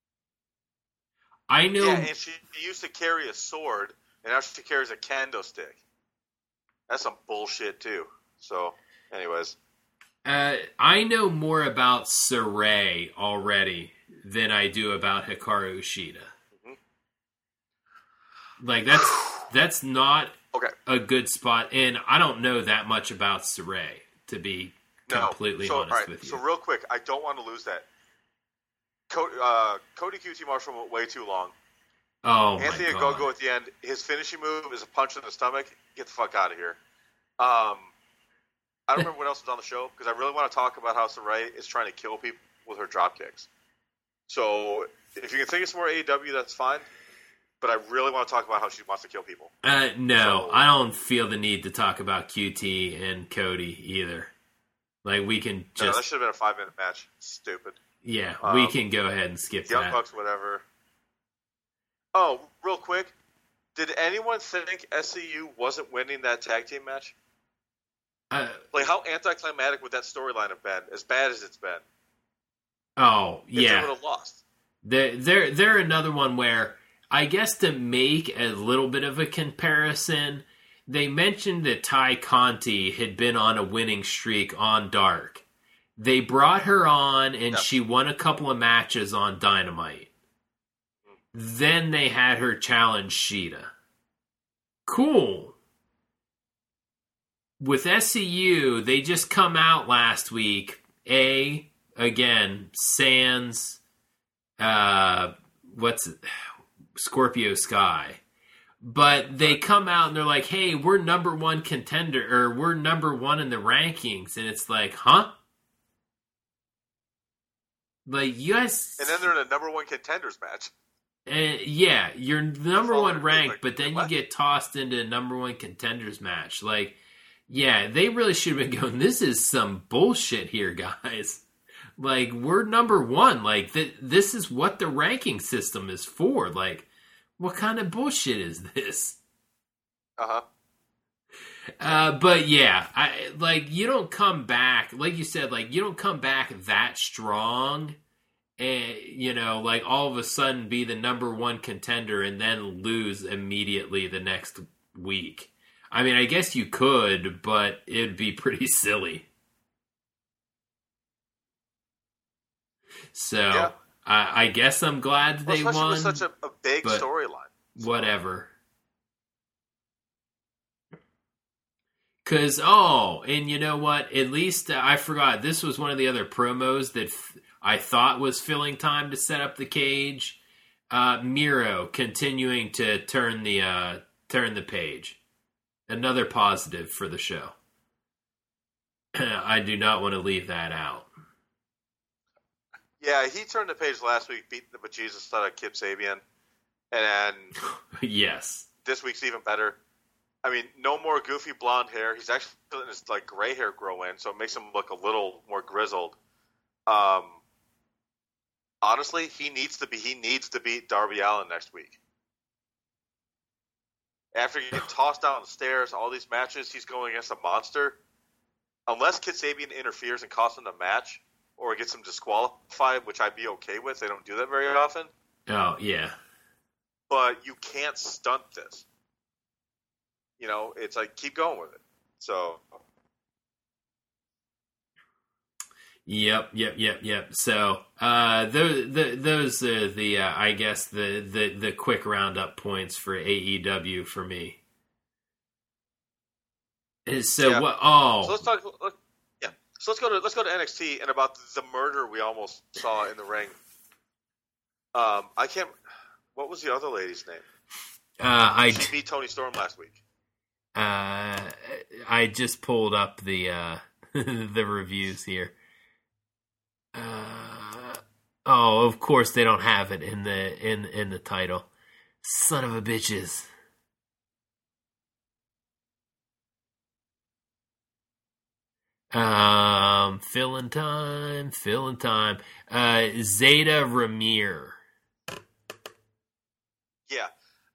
Speaker 2: I know.
Speaker 1: Yeah, and she used to carry a sword, and now she carries a kendo stick. That's some bullshit too. So, anyways.
Speaker 2: I know more about Saray already than I do about Hikaru Shida. Mm-hmm. Like that's not a good spot, and I don't know that much about Saray, to be completely honest with you.
Speaker 1: So real quick, I don't want to lose that. Cody QT Marshall went way too long.
Speaker 2: Oh,
Speaker 1: Anthony
Speaker 2: my God.
Speaker 1: Ogogo at the end, his finishing move is a punch in the stomach. Get the fuck out of here. I don't remember what else was on the show because I really want to talk about how Saray is trying to kill people with her drop kicks. So if you can think of some more AEW, that's fine. But I really want to talk about how she wants to kill people.
Speaker 2: No, I don't feel the need to talk about QT and Cody either. Like, we can just...
Speaker 1: No, that should have been a 5-minute match. Stupid.
Speaker 2: Yeah, we can go ahead and skip
Speaker 1: Young
Speaker 2: that.
Speaker 1: Bucks, whatever. Oh, real quick. Did anyone think SCU wasn't winning that tag team match? Like, how anticlimactic would that storyline have been, as bad as it's been?
Speaker 2: Oh,
Speaker 1: if
Speaker 2: yeah.
Speaker 1: they would have lost.
Speaker 2: They're another one where, I guess to make a little bit of a comparison, they mentioned that Ty Conti had been on a winning streak on Dark. They brought her on, and she won a couple of matches on Dynamite. Then they had her challenge Sheeta. Cool. With SCU, they just come out last week. Again, Sans, Scorpio Sky. But they come out and they're like, hey, we're number one contender, or we're number one in the rankings. And it's like, huh? Like, you guys...
Speaker 1: And then they're in a number one contenders match.
Speaker 2: Yeah, you're number one ranked, but then you get tossed into a number one contenders match. Like, yeah, they really should have been going, this is some bullshit here, guys. Like, we're number one. Like, this is what the ranking system is for. Like, what kind of bullshit is this?
Speaker 1: Uh-huh.
Speaker 2: But yeah, you don't come back, like you said, like, you don't come back that strong and, like, all of a sudden be the number one contender and then lose immediately the next week. I mean, I guess you could, but it'd be pretty silly. So, yeah. I guess I'm glad that they won.
Speaker 1: With such a big storyline.
Speaker 2: So. Whatever. Because, and you know what? At least, I forgot, this was one of the other promos that I thought was filling time to set up the cage. Miro continuing to turn the page. Another positive for the show. I do not want to leave that out.
Speaker 1: Yeah, he turned the page last week, beating the bejesus out of Kip Sabian. And
Speaker 2: yes.
Speaker 1: This week's even better. I mean, no more goofy blonde hair. He's actually letting his gray hair grow in, so it makes him look a little more grizzled. Honestly, he needs to beat Darby Allin next week. After getting tossed down the stairs, all these matches, he's going against a monster. Unless Kip Sabian interferes and costs him the match, or gets him disqualified, which I'd be okay with. They don't do that very often.
Speaker 2: Oh, yeah.
Speaker 1: But you can't stunt this. It's like, keep going with it. So.
Speaker 2: Yep. So, those are the, I guess, the quick roundup points for AEW for me. So,
Speaker 1: yeah.
Speaker 2: what? Oh.
Speaker 1: So let's talk. Yeah. So let's go to NXT and about the murder we almost saw in the ring. I can't. What was the other lady's name? She beat Toni Storm last week.
Speaker 2: I just pulled up the the reviews here. Of course they don't have it in the title. Son of a bitches. Filling time. Zeta Ramir.
Speaker 1: Yeah.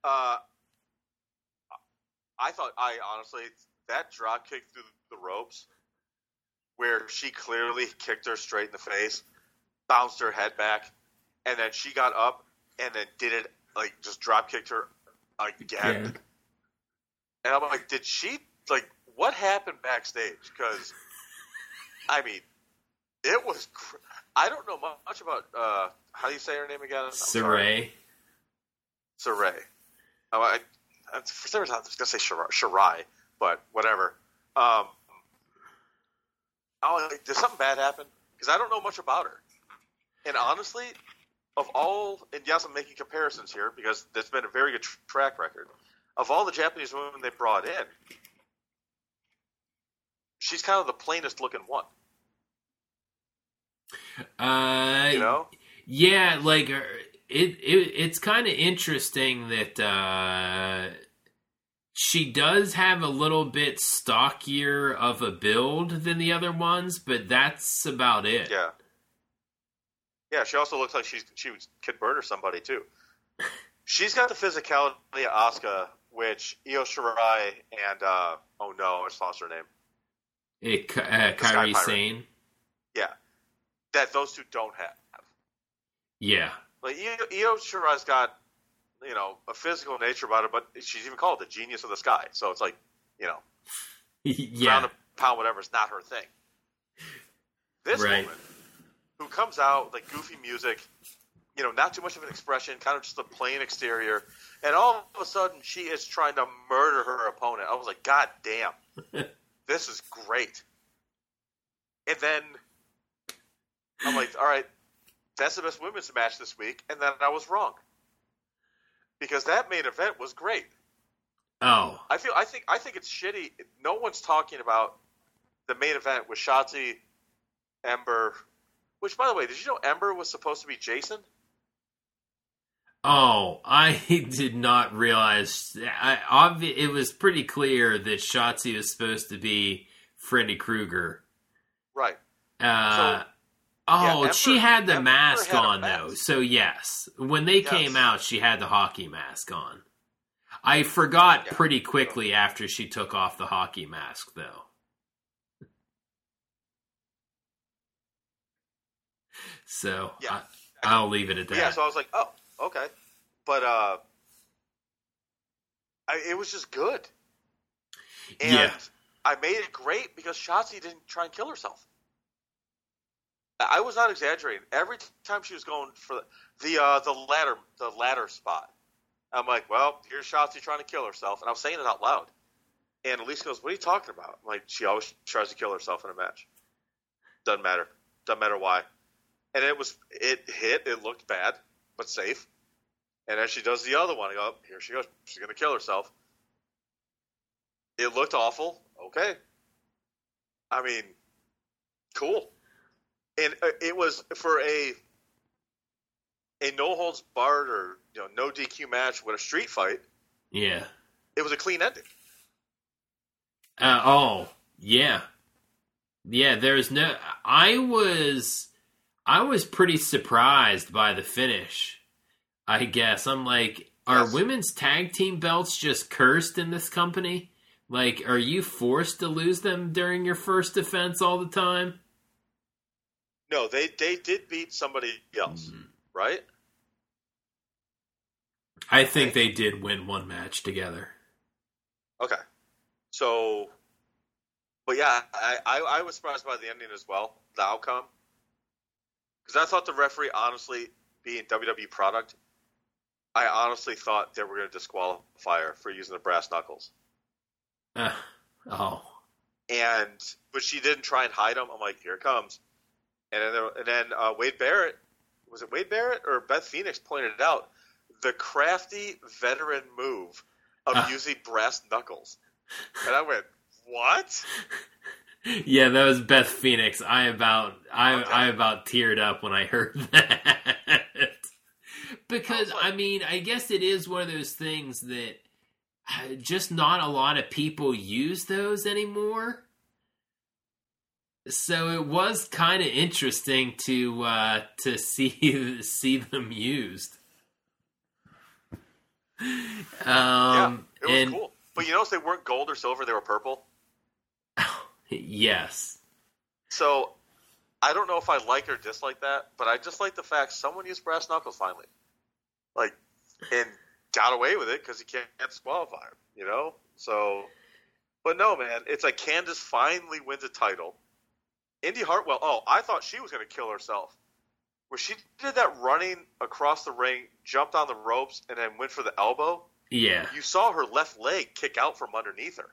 Speaker 1: I honestly, that drop kick through the ropes, where she clearly kicked her straight in the face, bounced her head back, and then she got up and then did it, like, just drop kicked her again. Yeah. And I'm like, did she, like, what happened backstage? Because, I mean, it was, I don't know much about, how do you say her name again?
Speaker 2: Saray.
Speaker 1: Saray. For some reason, I was going to say Shirai, but whatever. Did something bad happen? Because I don't know much about her. And honestly, of all, and yes, I'm making comparisons here because there's been a very good track record. Of all the Japanese women they brought in, she's kind of the plainest looking one. You know?
Speaker 2: Yeah, like it's kind of interesting that she does have a little bit stockier of a build than the other ones, but that's about it.
Speaker 1: Yeah. Yeah, she also looks like she could murder somebody too. She's got the physicality of Asuka, which Io Shirai and oh no, I just lost her name.
Speaker 2: Kairi Sane.
Speaker 1: Yeah, that those two don't have.
Speaker 2: Yeah,
Speaker 1: like Io Shirai's got, you know, a physical nature about it, but she's even called the genius of the sky. So it's like, you know,
Speaker 2: yeah,
Speaker 1: pound, pound, whatever is not her thing. This woman who comes out like goofy music, you know, not too much of an expression, kind of just a plain exterior, and all of a sudden she is trying to murder her opponent. I was like, God damn, this is great. And then I'm like, all right, that's the best women's match this week, and then I was wrong. Because that main event was great.
Speaker 2: Oh.
Speaker 1: I think it's shitty. No one's talking about the main event with Shotzi, Ember, which, by the way, did you know Ember was supposed to be Jason?
Speaker 2: Oh, I did not realize. It was pretty clear that Shotzi was supposed to be Freddy Krueger.
Speaker 1: Right.
Speaker 2: Ember, she had the mask on, though. So, yes. When they came out, she had the hockey mask on. I forgot pretty quickly after she took off the hockey mask, though. So, I'll leave it at that.
Speaker 1: Yeah, so I was like, oh, okay. But it was just good. And I made it great because Shotzi didn't try and kill herself. I was not exaggerating. Every time she was going for the ladder spot, I'm like, well, here's Shotzi trying to kill herself. And I was saying it out loud. And Elise goes, what are you talking about? I'm like, she always tries to kill herself in a match. Doesn't matter. Doesn't matter why. And it hit. It looked bad, but safe. And then she does the other one. I go, here she goes. She's going to kill herself. It looked awful. Okay. I mean, cool. And it was for a no holds barred or no DQ match with a street fight.
Speaker 2: Yeah.
Speaker 1: It was a clean ending.
Speaker 2: Yeah. Yeah, there's no. I was pretty surprised by the finish. I guess I'm like, are women's tag team belts just cursed in this company? Like, are you forced to lose them during your first defense all the time?
Speaker 1: No, they did beat somebody else, right?
Speaker 2: I think they did win one match together.
Speaker 1: Okay. So, but yeah, I was surprised by the ending as well, the outcome. Because I thought the referee, honestly, being WWE product, I honestly thought they were going to disqualify her for using the brass knuckles. But she didn't try and hide them. I'm like, here it comes. And then Wade Barrett, was it Wade Barrett or Beth Phoenix pointed it out, the crafty veteran move of using brass knuckles. And I went, what?
Speaker 2: Yeah, that was Beth Phoenix. I about teared up when I heard that. Because, I mean, I guess it is one of those things that just not a lot of people use those anymore. So it was kind of interesting to see them used.
Speaker 1: Yeah, it was cool. But you notice they weren't gold or silver; they were purple.
Speaker 2: Yes.
Speaker 1: So I don't know if I like or dislike that, but I just like the fact someone used brass knuckles finally, like, and got away with it because he can't disqualify him. You know, so. But no, man, it's like Candice finally wins a title. Indy Hartwell, I thought she was going to kill herself. Where she did that running across the ring, jumped on the ropes, and then went for the elbow.
Speaker 2: Yeah.
Speaker 1: You saw her left leg kick out from underneath her.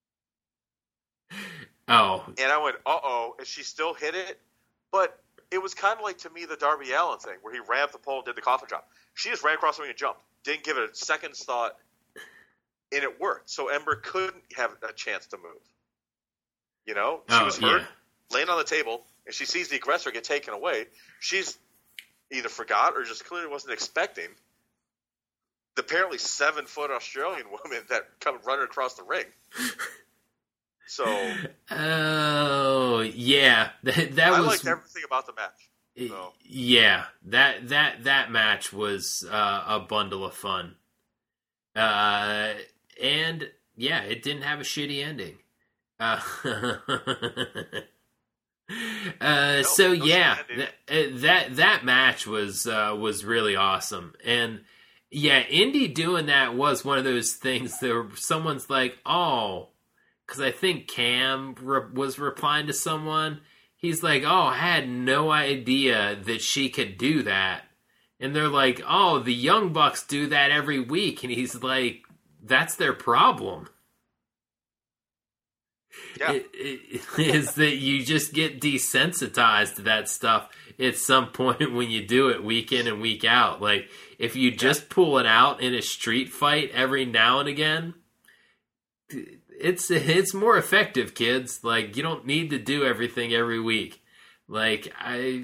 Speaker 2: Oh.
Speaker 1: And I went, uh-oh, and she still hit it. But it was kind of like, to me, the Darby Allin thing, where he ran up the pole and did the coffin drop. She just ran across the ring and jumped. Didn't give it a second's thought. And it worked. So Ember couldn't have a chance to move. You know? She was hurt, laying on the table, and she sees the aggressor get taken away. She's either forgot or just clearly wasn't expecting the apparently 7-foot Australian woman that come running across the ring. So.
Speaker 2: Oh, yeah. I
Speaker 1: liked everything about the match. So.
Speaker 2: Yeah. That match was a bundle of fun. And yeah, it didn't have a shitty ending. So yeah, that match was really awesome, and yeah, Indy doing that was one of those things that someone's like, oh, because I think Cam was replying to someone. He's like, oh, I had no idea that she could do that, and they're like, oh, the Young Bucks do that every week, and he's like, that's their problem.
Speaker 1: Yeah.
Speaker 2: Is that you just get desensitized to that stuff at some point when you do it week in and week out. Like, if you just pull it out in a street fight every now and again, it's more effective, kids. Like, you don't need to do everything every week. Like,
Speaker 1: You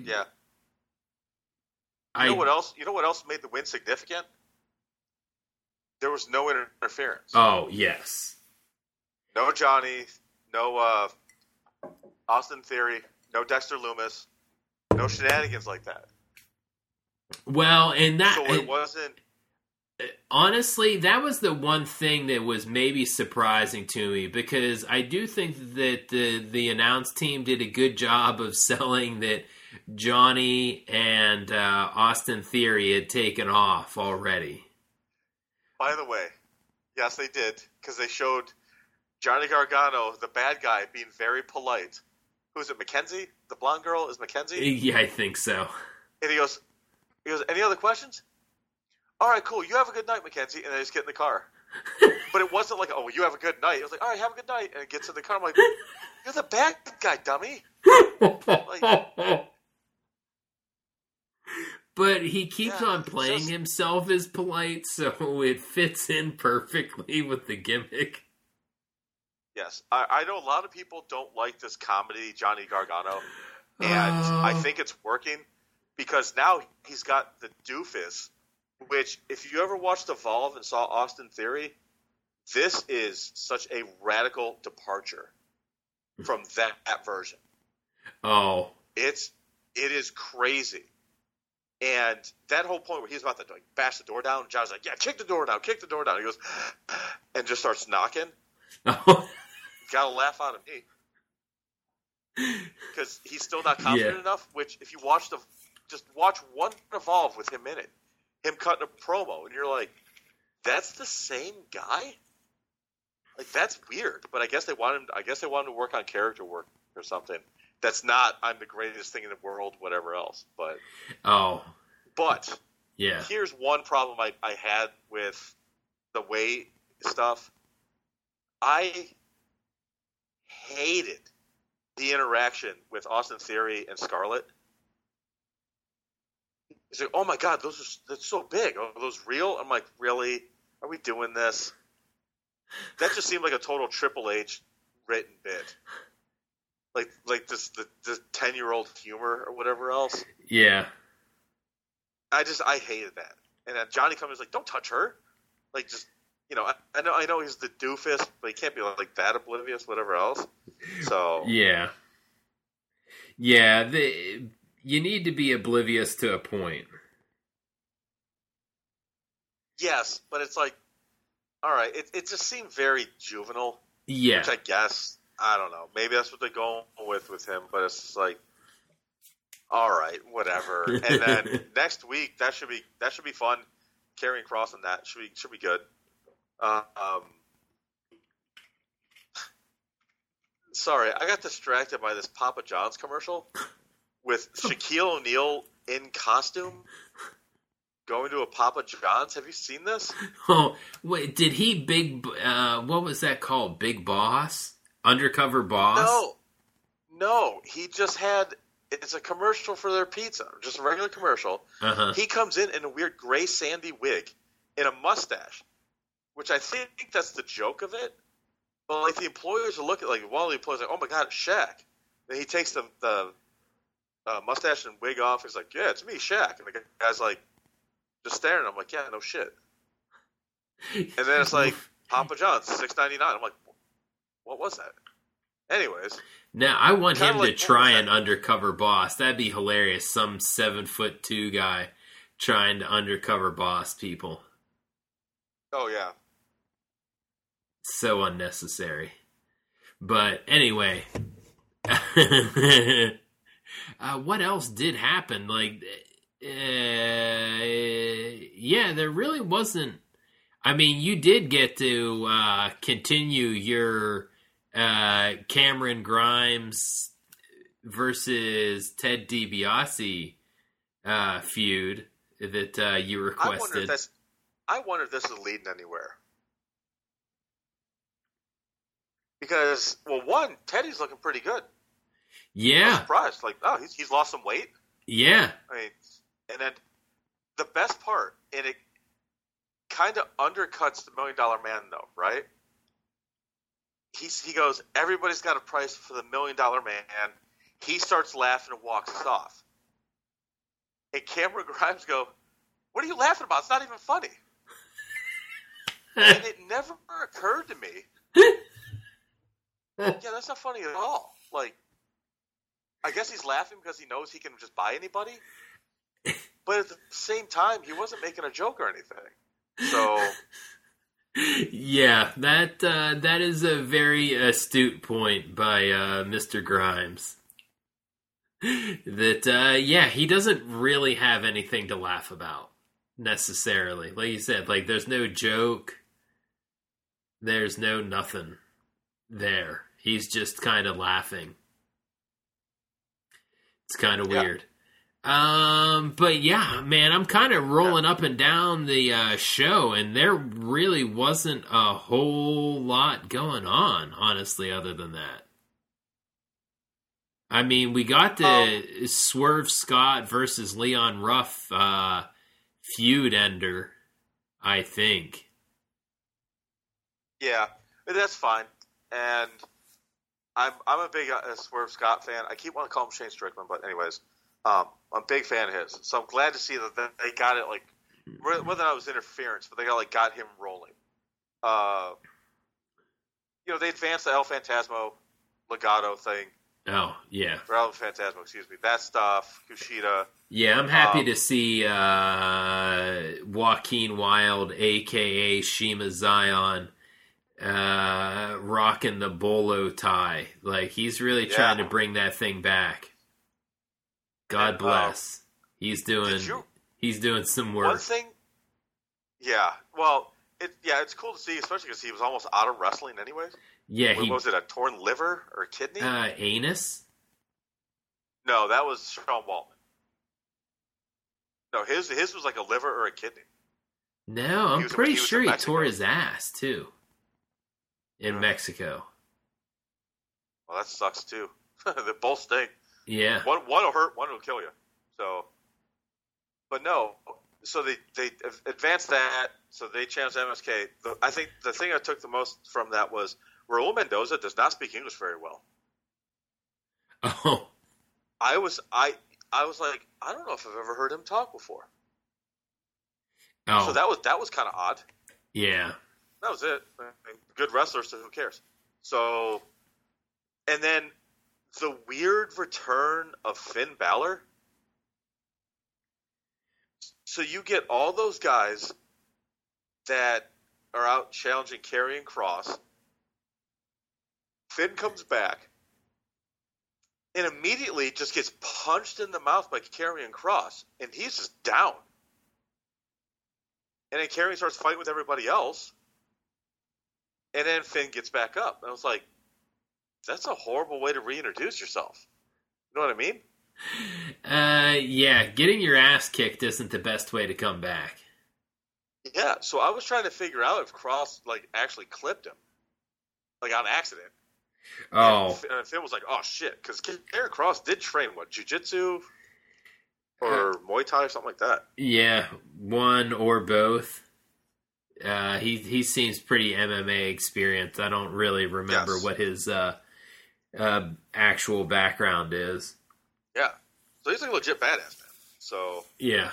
Speaker 1: know what else? You know what else made the win significant? There was no interference.
Speaker 2: Oh, yes.
Speaker 1: No Johnny, no Austin Theory, no Dexter Lumis, no shenanigans like that.
Speaker 2: Well, and that...
Speaker 1: So it wasn't...
Speaker 2: Honestly, that was the one thing that was maybe surprising to me, because I do think that the announce team did a good job of selling that Johnny and Austin Theory had taken off already.
Speaker 1: By the way, yes, they did, because they showed Johnny Gargano, the bad guy, being very polite. Who is it, Mackenzie? The blonde girl is Mackenzie?
Speaker 2: Yeah, I think so.
Speaker 1: And he goes, any other questions? All right, cool. You have a good night, Mackenzie. And they just get in the car. But it wasn't like, oh, you have a good night. It was like, all right, have a good night. And it gets in the car. I'm like, you're the bad guy, dummy. Like,
Speaker 2: but he keeps on playing himself as polite, so it fits in perfectly with the gimmick.
Speaker 1: Yes. I know a lot of people don't like this comedy, Johnny Gargano. And I think it's working because now he's got the doofus, which if you ever watched Evolve and saw Austin Theory, this is such a radical departure from that version.
Speaker 2: Oh.
Speaker 1: It is crazy. And that whole point where he's about to like bash the door down, John's like, yeah, kick the door down. He goes, and just starts knocking.
Speaker 2: Oh.
Speaker 1: Got a laugh out of me. Because he's still not confident enough, which if you watch just watch one Evolve with him in it, him cutting a promo, and you're like, that's the same guy? Like, that's weird. But I guess they want him to work on character work or something. That's not, I'm the greatest thing in the world, whatever else. But here's one problem I had with the weight stuff. I hated the interaction with Austin Theory and Scarlett. He's like, oh my God, that's so big. Are those real? I'm like, really? Are we doing this? That just seemed like a total Triple H written bit. Like this the 10-year-old humor or whatever else.
Speaker 2: Yeah.
Speaker 1: I hated that. And then Johnny comes like, don't touch her. Like, just, I know he's the doofus, but he can't be like that oblivious, whatever else. So
Speaker 2: yeah. Yeah, you need to be oblivious to a point.
Speaker 1: Yes, but it's like, all right, it just seemed very juvenile.
Speaker 2: Yeah.
Speaker 1: Which I guess, I don't know. Maybe that's what they're going with him, but it's just like, all right, whatever. And then next week, that should be fun. Karrion Kross on that should be good. Sorry, I got distracted by this Papa John's commercial with Shaquille O'Neal in costume going to a Papa John's. Have you seen this?
Speaker 2: Oh, wait, did he what was that called? Big Boss? Undercover Boss?
Speaker 1: No, he just had, it's a commercial for their pizza, just a regular commercial.
Speaker 2: Uh-huh.
Speaker 1: He comes in a weird gray sandy wig and a mustache, which I think that's the joke of it. But like the employers are looking, like one of the employers like, oh my God, it's Shaq. Then he takes the mustache and wig off. He's like, yeah, it's me, Shaq. And the guy's like, just staring. I'm like, yeah, no shit. And then it's like Papa John's, $6.99. I'm like, what was that? Anyways,
Speaker 2: now I want him
Speaker 1: like,
Speaker 2: to try an undercover boss. That'd be hilarious. Some 7'2" guy trying to undercover boss people.
Speaker 1: Oh yeah.
Speaker 2: So unnecessary. But anyway, what else did happen? Like, yeah, there really wasn't. I mean, you did get to continue your Cameron Grimes versus Ted DiBiase feud that you requested.
Speaker 1: I wonder if this is leading anywhere. Because, well, one, Teddy's looking pretty good.
Speaker 2: Yeah.
Speaker 1: I'm surprised. Like, oh, he's lost some weight.
Speaker 2: Yeah.
Speaker 1: I mean, and then the best part, and it kind of undercuts the $1 Million Man, though, right? He goes, everybody's got a price for the $1 Million Man. He starts laughing and walks off. And Cameron Grimes go, what are you laughing about? It's not even funny. And it never occurred to me. Yeah, that's not funny at all. Like, I guess he's laughing because he knows he can just buy anybody. But at the same time, he wasn't making a joke or anything. So,
Speaker 2: yeah, that is a very astute point by Mr. Grimes. That yeah, he doesn't really have anything to laugh about necessarily. Like you said, like there's no joke, there's no nothing there. He's just kind of laughing. It's kind of weird. But yeah, man, I'm kind of rolling up and down the show, and there really wasn't a whole lot going on, honestly, other than that. I mean, we got the Swerve Scott versus Leon Ruff feud ender, I think.
Speaker 1: Yeah, that's fine. And I'm a big Swerve Scott fan. I keep wanting to call him Shane Strickland, but anyways, I'm a big fan of his. So I'm glad to see that they got it, like, whether that was interference, but they got him rolling. They advanced the El Phantasmo Legado thing.
Speaker 2: Oh, yeah.
Speaker 1: Or El Phantasmo, excuse me. That stuff, Kushida.
Speaker 2: Yeah, I'm happy to see Joaquin Wilde, a.k.a. Shima Zion, rocking the bolo tie. Like, he's really trying to bring that thing back. God bless. He's doing some work.
Speaker 1: One thing, well, it's cool to see, especially because he was almost out of wrestling anyways.
Speaker 2: Yeah,
Speaker 1: was it a torn liver or a kidney?
Speaker 2: Anus?
Speaker 1: No, that was Sean Waltman. No, his was like a liver or a kidney.
Speaker 2: No, I'm pretty sure he tore his ass too in Mexico.
Speaker 1: Well, that sucks too. They both stink.
Speaker 2: Yeah,
Speaker 1: one will hurt, one will kill you. So, but no. So they advanced that. So they challenged MSK. I think the thing I took the most from that was Raul Mendoza does not speak English very well.
Speaker 2: Oh,
Speaker 1: I was like, I don't know if I've ever heard him talk before.
Speaker 2: Oh,
Speaker 1: so that was kind of odd.
Speaker 2: Yeah,
Speaker 1: that was it. Good wrestler, so who cares? So, and then the weird return of Finn Balor. So you get all those guys that are out challenging Karrion Kross. Finn comes back and immediately just gets punched in the mouth by Karrion Kross, and he's just down. And then Karrion starts fighting with everybody else, and then Finn gets back up. And I was like, that's a horrible way to reintroduce yourself. You know what I mean?
Speaker 2: Yeah, getting your ass kicked isn't the best way to come back.
Speaker 1: Yeah, so I was trying to figure out if Kross actually clipped him, on accident.
Speaker 2: Oh,
Speaker 1: and Finn was like, "Oh shit," because Karrion Kross did train jiu-jitsu or Muay Thai or something like that.
Speaker 2: Yeah, one or both. He seems pretty MMA experienced. I don't really remember what his actual background is.
Speaker 1: Yeah, so he's a legit badass, man. So
Speaker 2: yeah.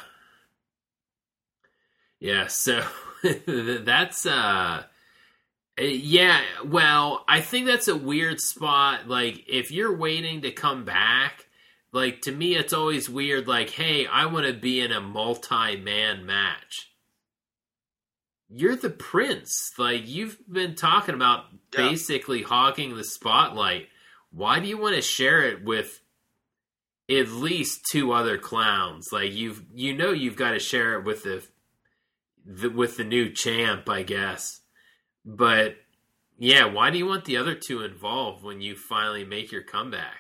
Speaker 2: So that's yeah. Well, I think that's a weird spot. Like, if you're waiting to come back, like, to me, it's always weird. Like, hey, I want to be in a multi-man match. You're the prince. Like, you've been talking about basically hogging the spotlight. Why do you want to share it with at least two other clowns? Like, you've got to share it with the new champ, I guess. But yeah, why do you want the other two involved when you finally make your comeback?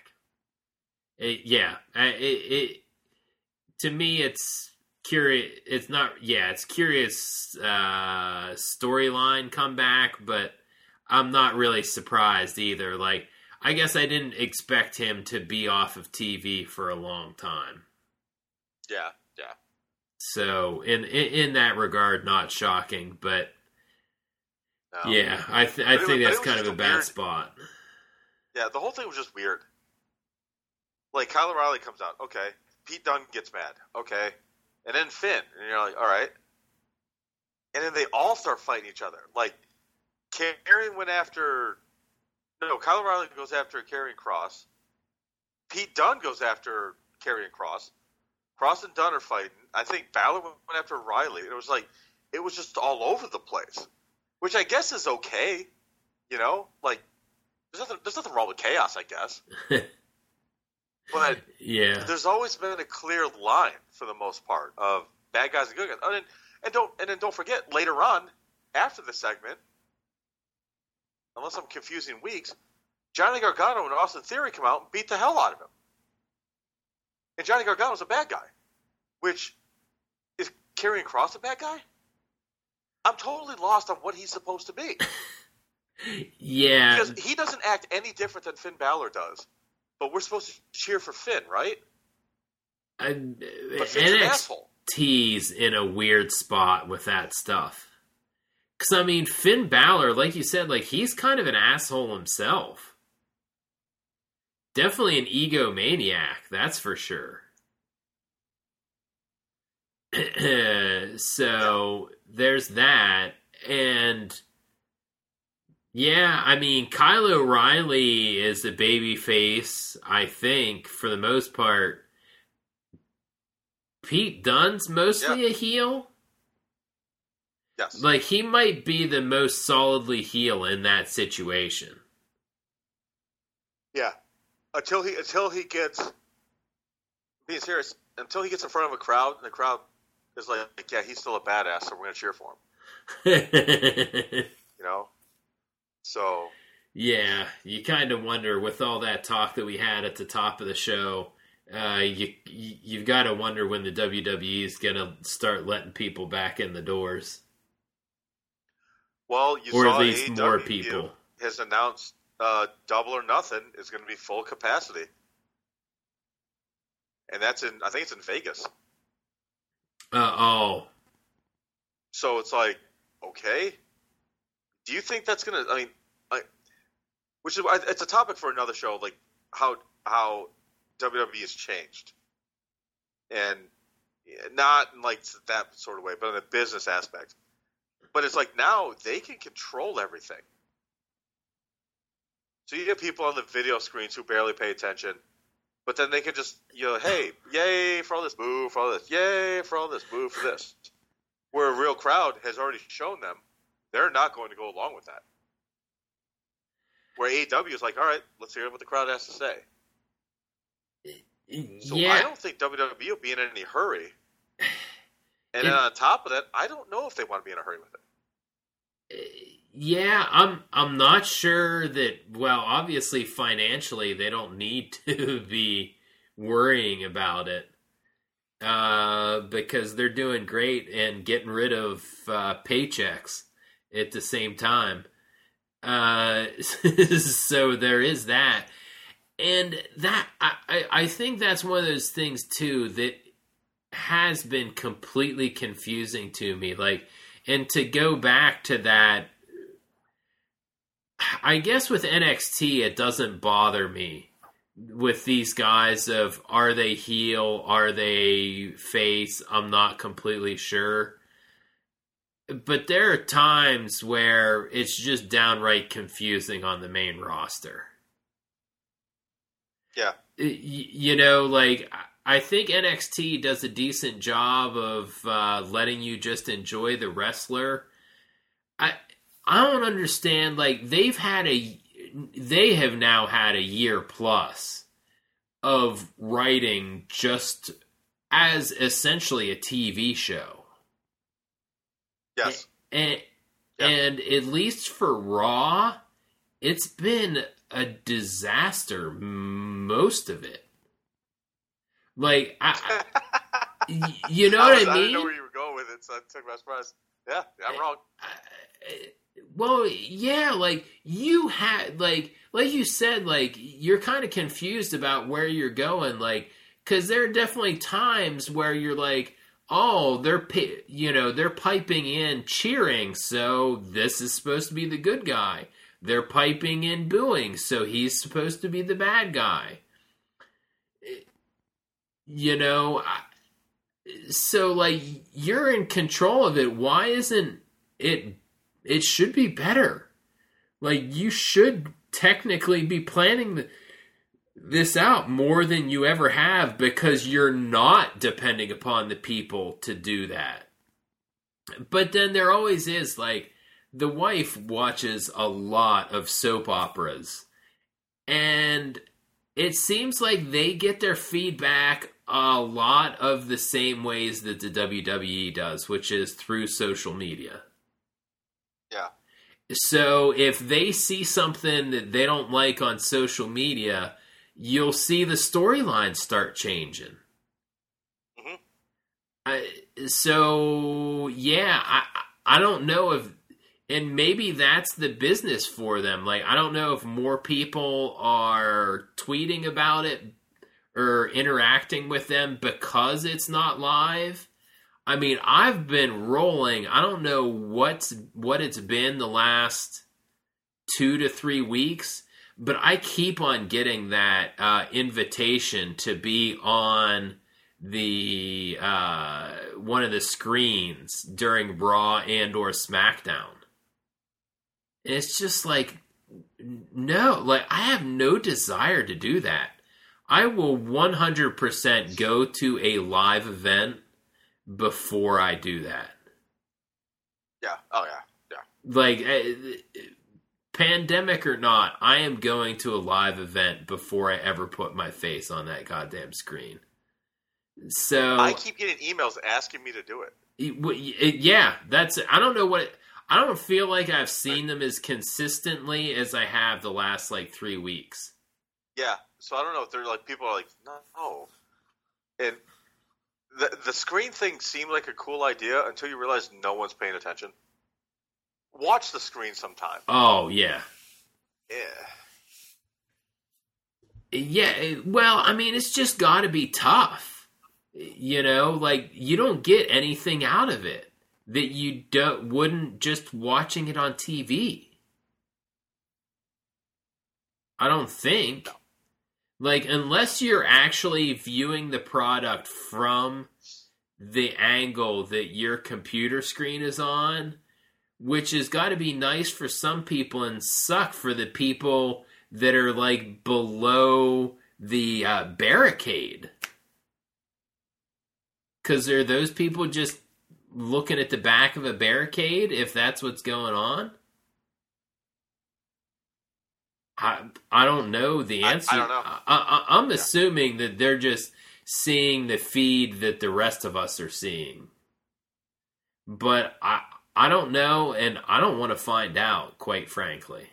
Speaker 2: To me, it's curious. It's not. Yeah, it's curious storyline comeback, but I'm not really surprised either. Like, I guess I didn't expect him to be off of TV for a long time.
Speaker 1: Yeah.
Speaker 2: So in that regard, not shocking, but
Speaker 1: no.
Speaker 2: Yeah, I think that's kind of a bad spot.
Speaker 1: Yeah, the whole thing was just weird. Like, Kyle O'Reilly comes out, okay. Pete Dunne gets mad, okay. And then Finn, and you're like, all right. And then they all start fighting each other. Like, Kyle O'Reilly goes after Karrion Kross. Pete Dunne goes after Karrion Kross. Kross and Dunne are fighting. I think Balor went after Riley. It was just all over the place, which I guess is okay. You know, like, there's nothing wrong with chaos, I guess. But
Speaker 2: yeah,
Speaker 1: there's always been a clear line for the most part of bad guys and good guys. Oh, and then don't forget, later on, after the segment, unless I'm confusing weeks, Johnny Gargano and Austin Theory come out and beat the hell out of him. And Johnny Gargano's a bad guy. Which, is Karrion Kross a bad guy? I'm totally lost on what he's supposed to be.
Speaker 2: Yeah.
Speaker 1: Because he doesn't act any different than Finn Balor does. But we're supposed to cheer for Finn, right? But Finn's an asshole.
Speaker 2: NXT's in a weird spot with that stuff. Because, I mean, Finn Balor, like you said, like, he's kind of an asshole himself. Definitely an egomaniac, that's for sure. So, there's that. And, yeah, I mean, Kyle O'Reilly is a babyface, I think, for the most part. Pete Dunne's mostly a heel.
Speaker 1: Yes.
Speaker 2: Like, he might be the most solidly heel in that situation.
Speaker 1: Yeah. Until he gets, being serious, until he gets in front of a crowd, and the crowd is like, yeah, he's still a badass, so we're going to cheer for him. You know? So.
Speaker 2: Yeah, you kind of wonder, with all that talk that we had at the top of the show, you've got to wonder when the WWE is going to start letting people back in the doors.
Speaker 1: Well,
Speaker 2: or
Speaker 1: saw
Speaker 2: at least
Speaker 1: AEW
Speaker 2: more people
Speaker 1: has announced Double or Nothing is going to be full capacity, and I think it's in Vegas.
Speaker 2: Oh.
Speaker 1: So it's like, okay, do you think that's going to? I mean, it's a topic for another show, like how WWE has changed, and not in like that sort of way, but in the business aspect. But it's like now they can control everything. So you get people on the video screens who barely pay attention, but then they can just, hey, yay for all this, boo for all this, yay for all this, boo for this. Where a real crowd has already shown them they're not going to go along with that. Where AEW is like, all right, let's hear what the crowd has to say. So I don't think WWE will be in any hurry. And then on top of that, I don't know if they want to be in a hurry with it.
Speaker 2: Yeah, I'm not sure that, well, obviously financially they don't need to be worrying about it. Because they're doing great and getting rid of paychecks at the same time. So there is that. And that I think that's one of those things too that has been completely confusing to me. Like, and to go back to that, I guess with NXT it doesn't bother me with these guys of, are they heel, are they face, I'm not completely sure. But there are times where it's just downright confusing on the main roster.
Speaker 1: Yeah.
Speaker 2: Like, I think NXT does a decent job of letting you just enjoy the wrestler. I don't understand, like, they have now had a year plus of writing just as essentially a TV show.
Speaker 1: Yes.
Speaker 2: And at least for Raw, it's been a disaster, most of it. Like, you know what I mean?
Speaker 1: I didn't know where you were going with it, so it took me by surprise. Yeah, I'm wrong.
Speaker 2: Well, yeah, like, you had, like you said, like, you're kind of confused about where you're going, like, because there are definitely times where you're like, oh, they're piping in cheering, so this is supposed to be the good guy. They're piping in booing, so he's supposed to be the bad guy. So, like, you're in control of it. Why isn't it? It should be better. Like, you should technically be planning this out more than you ever have, because you're not depending upon the people to do that. But then there always is, like, the wife watches a lot of soap operas, and it seems like they get their feedback a lot of the same ways that the WWE does, which is through social media.
Speaker 1: Yeah.
Speaker 2: So if they see something that they don't like on social media, you'll see the storyline start changing. Mm-hmm. So, yeah, I don't know if... And maybe that's the business for them. Like, I don't know if more people are tweeting about it or interacting with them because it's not live. I mean, I've been rolling. I don't know what it's been the last 2 to 3 weeks, but I keep on getting that invitation to be on the one of the screens during Raw and or SmackDown. And it's just like, no, like, I have no desire to do that. I will 100% go to a live event before I do that.
Speaker 1: Yeah. Oh, yeah. Yeah.
Speaker 2: Like, pandemic or not, I am going to a live event before I ever put my face on that goddamn screen. So
Speaker 1: I keep getting emails asking me to do it.
Speaker 2: Yeah, that's... I don't know what... I don't feel like I've seen them as consistently as I have the last, like, 3 weeks.
Speaker 1: Yeah, so I don't know if they're like, people are like, no. And the screen thing seemed like a cool idea until you realize no one's paying attention. Watch the screen sometime.
Speaker 2: Oh, yeah.
Speaker 1: Yeah.
Speaker 2: Yeah, well, I mean, it's just got to be tough. Like, you don't get anything out of it that you wouldn't just watching it on TV. I don't think. Like, unless you're actually viewing the product from the angle that your computer screen is on, which has got to be nice for some people and suck for the people that are like below the barricade. Because are those people just looking at the back of a barricade if that's what's going on? I don't know the answer.
Speaker 1: I don't know.
Speaker 2: I'm assuming that they're just seeing the feed that the rest of us are seeing. But I don't know, and I don't want to find out, quite frankly.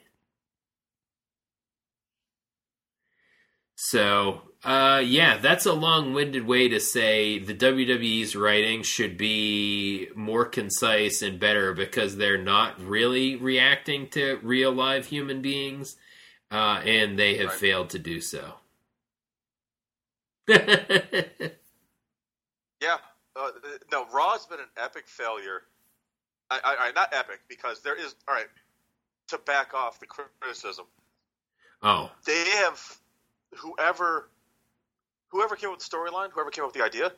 Speaker 2: So, that's a long-winded way to say the WWE's writing should be more concise and better because they're not really reacting to real live human beings, and they have failed to do so.
Speaker 1: Yeah. No, Raw's been an epic failure. I not epic, because there is... All right, to back off the criticism.
Speaker 2: Oh.
Speaker 1: They have... Whoever came up with the storyline, whoever came up with the idea,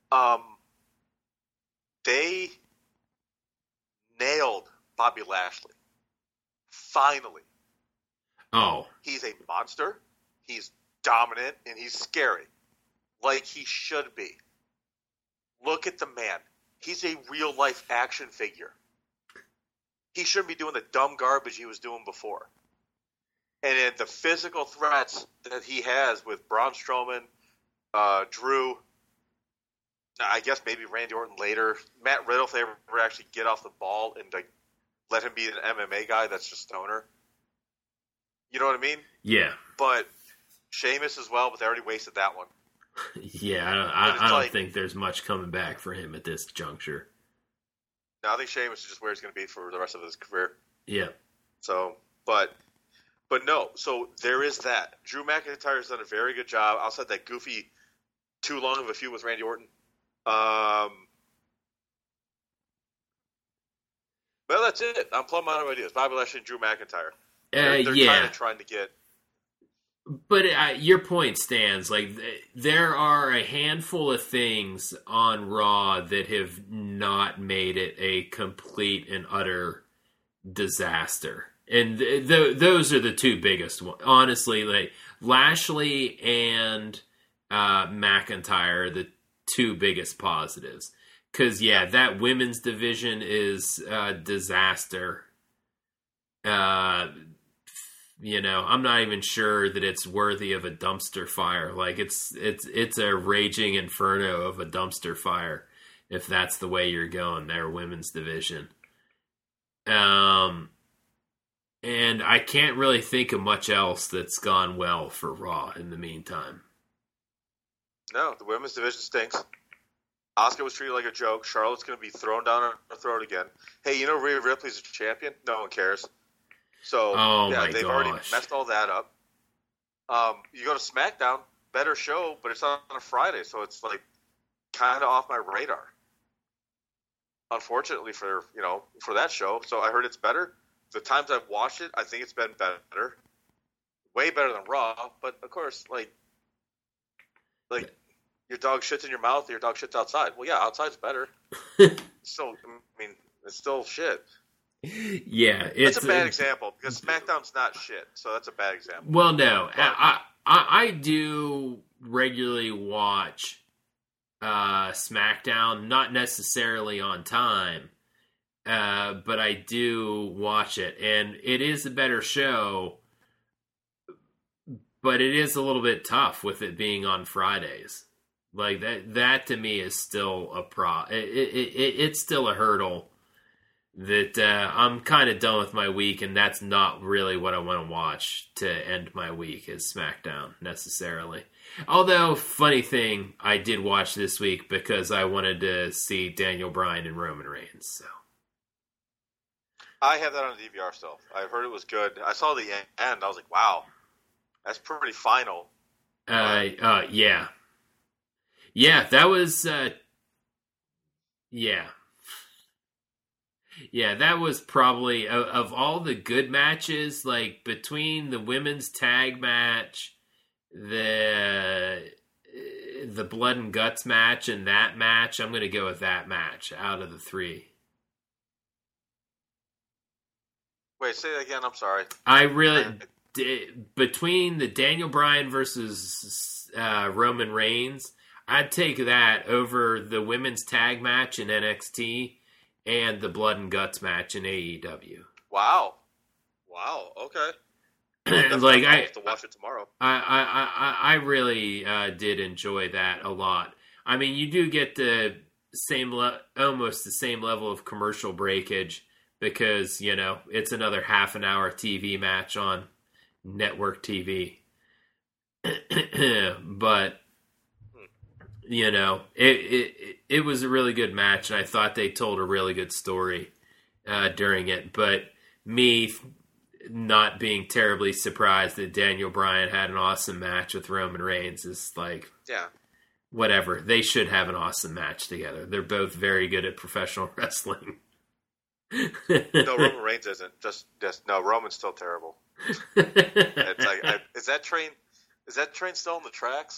Speaker 1: they nailed Bobby Lashley. Finally.
Speaker 2: Oh.
Speaker 1: He's a monster, he's dominant, and he's scary. Like he should be. Look at the man. He's a real-life action figure. He shouldn't be doing the dumb garbage he was doing before. And then the physical threats that he has with Braun Strowman, Drew, I guess maybe Randy Orton later, Matt Riddle, if they ever actually get off the ball and like let him be an MMA guy that's just stoner. You know what I mean?
Speaker 2: Yeah.
Speaker 1: But Sheamus as well, but they already wasted that one.
Speaker 2: Yeah, I don't think there's much coming back for him at this juncture.
Speaker 1: No, I think Sheamus is just where he's going to be for the rest of his career.
Speaker 2: Yeah.
Speaker 1: So, but no, so there is that. Drew McIntyre has done a very good job outside that goofy too long of a feud with Randy Orton. Well, that's it. I'm plumb out of ideas. Bobby Lashley and Drew McIntyre. They're kind of trying to get...
Speaker 2: But your point stands. Like, there are a handful of things on Raw that have not made it a complete and utter disaster. And those are the two biggest ones. Honestly, like Lashley and McIntyre are the two biggest positives. Because, that women's division is a disaster. I'm not even sure that it's worthy of a dumpster fire. Like, it's a raging inferno of a dumpster fire, if that's the way you're going, their women's division. And I can't really think of much else that's gone well for Raw in the meantime.
Speaker 1: No, the women's division stinks. Asuka was treated like a joke. Charlotte's going to be thrown down her throat again. Hey, Rhea Ripley's a champion? No one cares. So, they've already messed all that up. You go to SmackDown, better show, but it's on a Friday, so it's like kind of off my radar. Unfortunately for that show. So I heard it's better. The times I've watched it, I think it's been better. Way better than Raw, but of course, like your dog shits in your mouth, or your dog shits outside. Well, yeah, outside's better. So, it's still shit.
Speaker 2: Yeah,
Speaker 1: it's a bad example because SmackDown's not shit, so that's a bad example.
Speaker 2: Well, no, I do regularly watch SmackDown, not necessarily on time, but I do watch it, and it is a better show. But it is a little bit tough with it being on Fridays. Like that to me is still it's still a hurdle that I'm kind of done with my week, and that's not really what I want to watch to end my week is SmackDown necessarily. Although, funny thing, I did watch this week because I wanted to see Daniel Bryan and Roman Reigns. So
Speaker 1: I have that on DVR still. I heard it was good. I saw the end. I was like, wow, that's pretty final.
Speaker 2: Yeah. Yeah, that was, yeah, that was probably, of all the good matches, like, between the women's tag match, the blood and guts match, and that match, I'm going to go with that match out of the three.
Speaker 1: Wait, say that again, I'm sorry.
Speaker 2: I really, between the Daniel Bryan versus Roman Reigns, I'd take that over the women's tag match in NXT and the blood and guts match in AEW.
Speaker 1: Wow. Okay.
Speaker 2: Like
Speaker 1: I have to watch it tomorrow.
Speaker 2: I really did enjoy that a lot. I mean, you do get the almost the same level of commercial breakage because it's another half an hour TV match on network TV. But it was a really good match, and I thought they told a really good story during it. But me not being terribly surprised that Daniel Bryan had an awesome match with Roman Reigns is like, whatever. They should have an awesome match together. They're both very good at professional wrestling.
Speaker 1: No, Roman Reigns isn't. No, Roman's still terrible. It's like, is that train still on the tracks?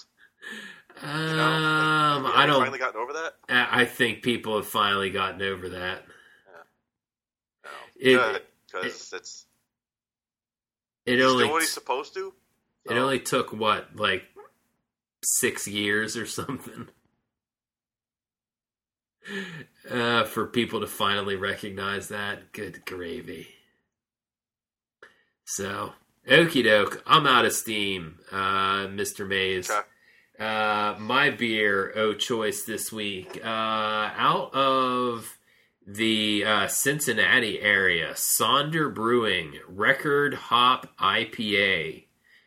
Speaker 2: I don't.
Speaker 1: Finally gotten over that.
Speaker 2: I think people have finally gotten over that.
Speaker 1: Yeah. No, good, because it's.
Speaker 2: It only
Speaker 1: doing what he's supposed to.
Speaker 2: So. It only took like 6 years or something for people to finally recognize that. Good gravy. So, okie doke. I'm out of steam, Mr. Mays.
Speaker 1: Okay.
Speaker 2: My beer choice this week, out of the Cincinnati area, Sonder Brewing Record Hop IPA.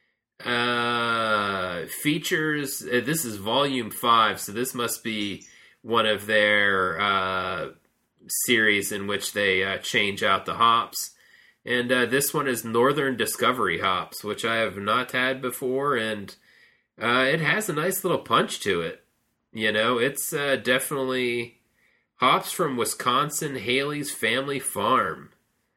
Speaker 2: Features, this is volume 5, so this must be one of their series in which they change out the hops. And this one is Northern Discovery hops, which I have not had before, and it has a nice little punch to it. It's definitely hops from Wisconsin Haley's Family Farm.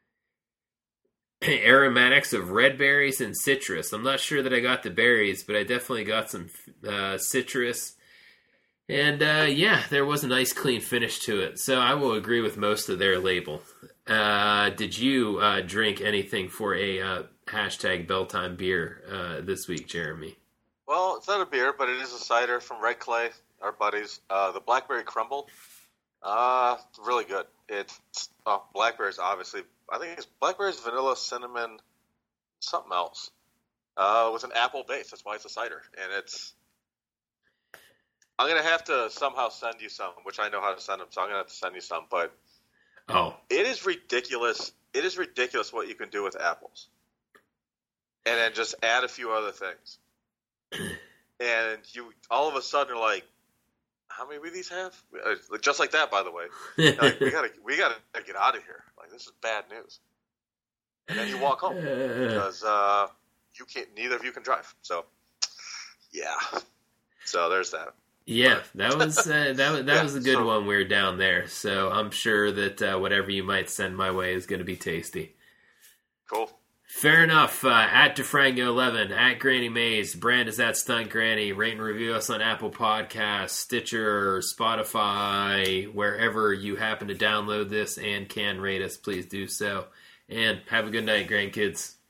Speaker 2: Aromatics of red berries and citrus. I'm not sure that I got the berries, but I definitely got some citrus. And there was a nice clean finish to it. So I will agree with most of their label. Did you drink anything for a hashtag Belltime beer this week, Jeremy?
Speaker 1: Well, it's not a beer, but it is a cider from Red Clay, our buddies. The Blackberry Crumble. It's really good. It's blackberries, obviously. I think it's blackberries, vanilla, cinnamon, something else. With an apple base. That's why it's a cider. And I'm going to have to somehow send you some, which I know how to send them, so I'm going to have to send you some. But it is ridiculous. It is ridiculous what you can do with apples. And then just add a few other things. And you all of a sudden are like, how many of these have? Just like that, by the way. Like, we gotta get out of here. Like, this is bad news. And then you walk home because neither of you can drive. So, yeah. So there's that.
Speaker 2: Yeah, that was that was a good one. We were down there, so I'm sure that whatever you might send my way is going to be tasty.
Speaker 1: Cool.
Speaker 2: Fair enough. At DeFrango11, at Granny Mays, Brand is at Stunt Granny. Rate and review us on Apple Podcasts, Stitcher, Spotify, wherever you happen to download this and can rate us, please do so. And have a good night, grandkids.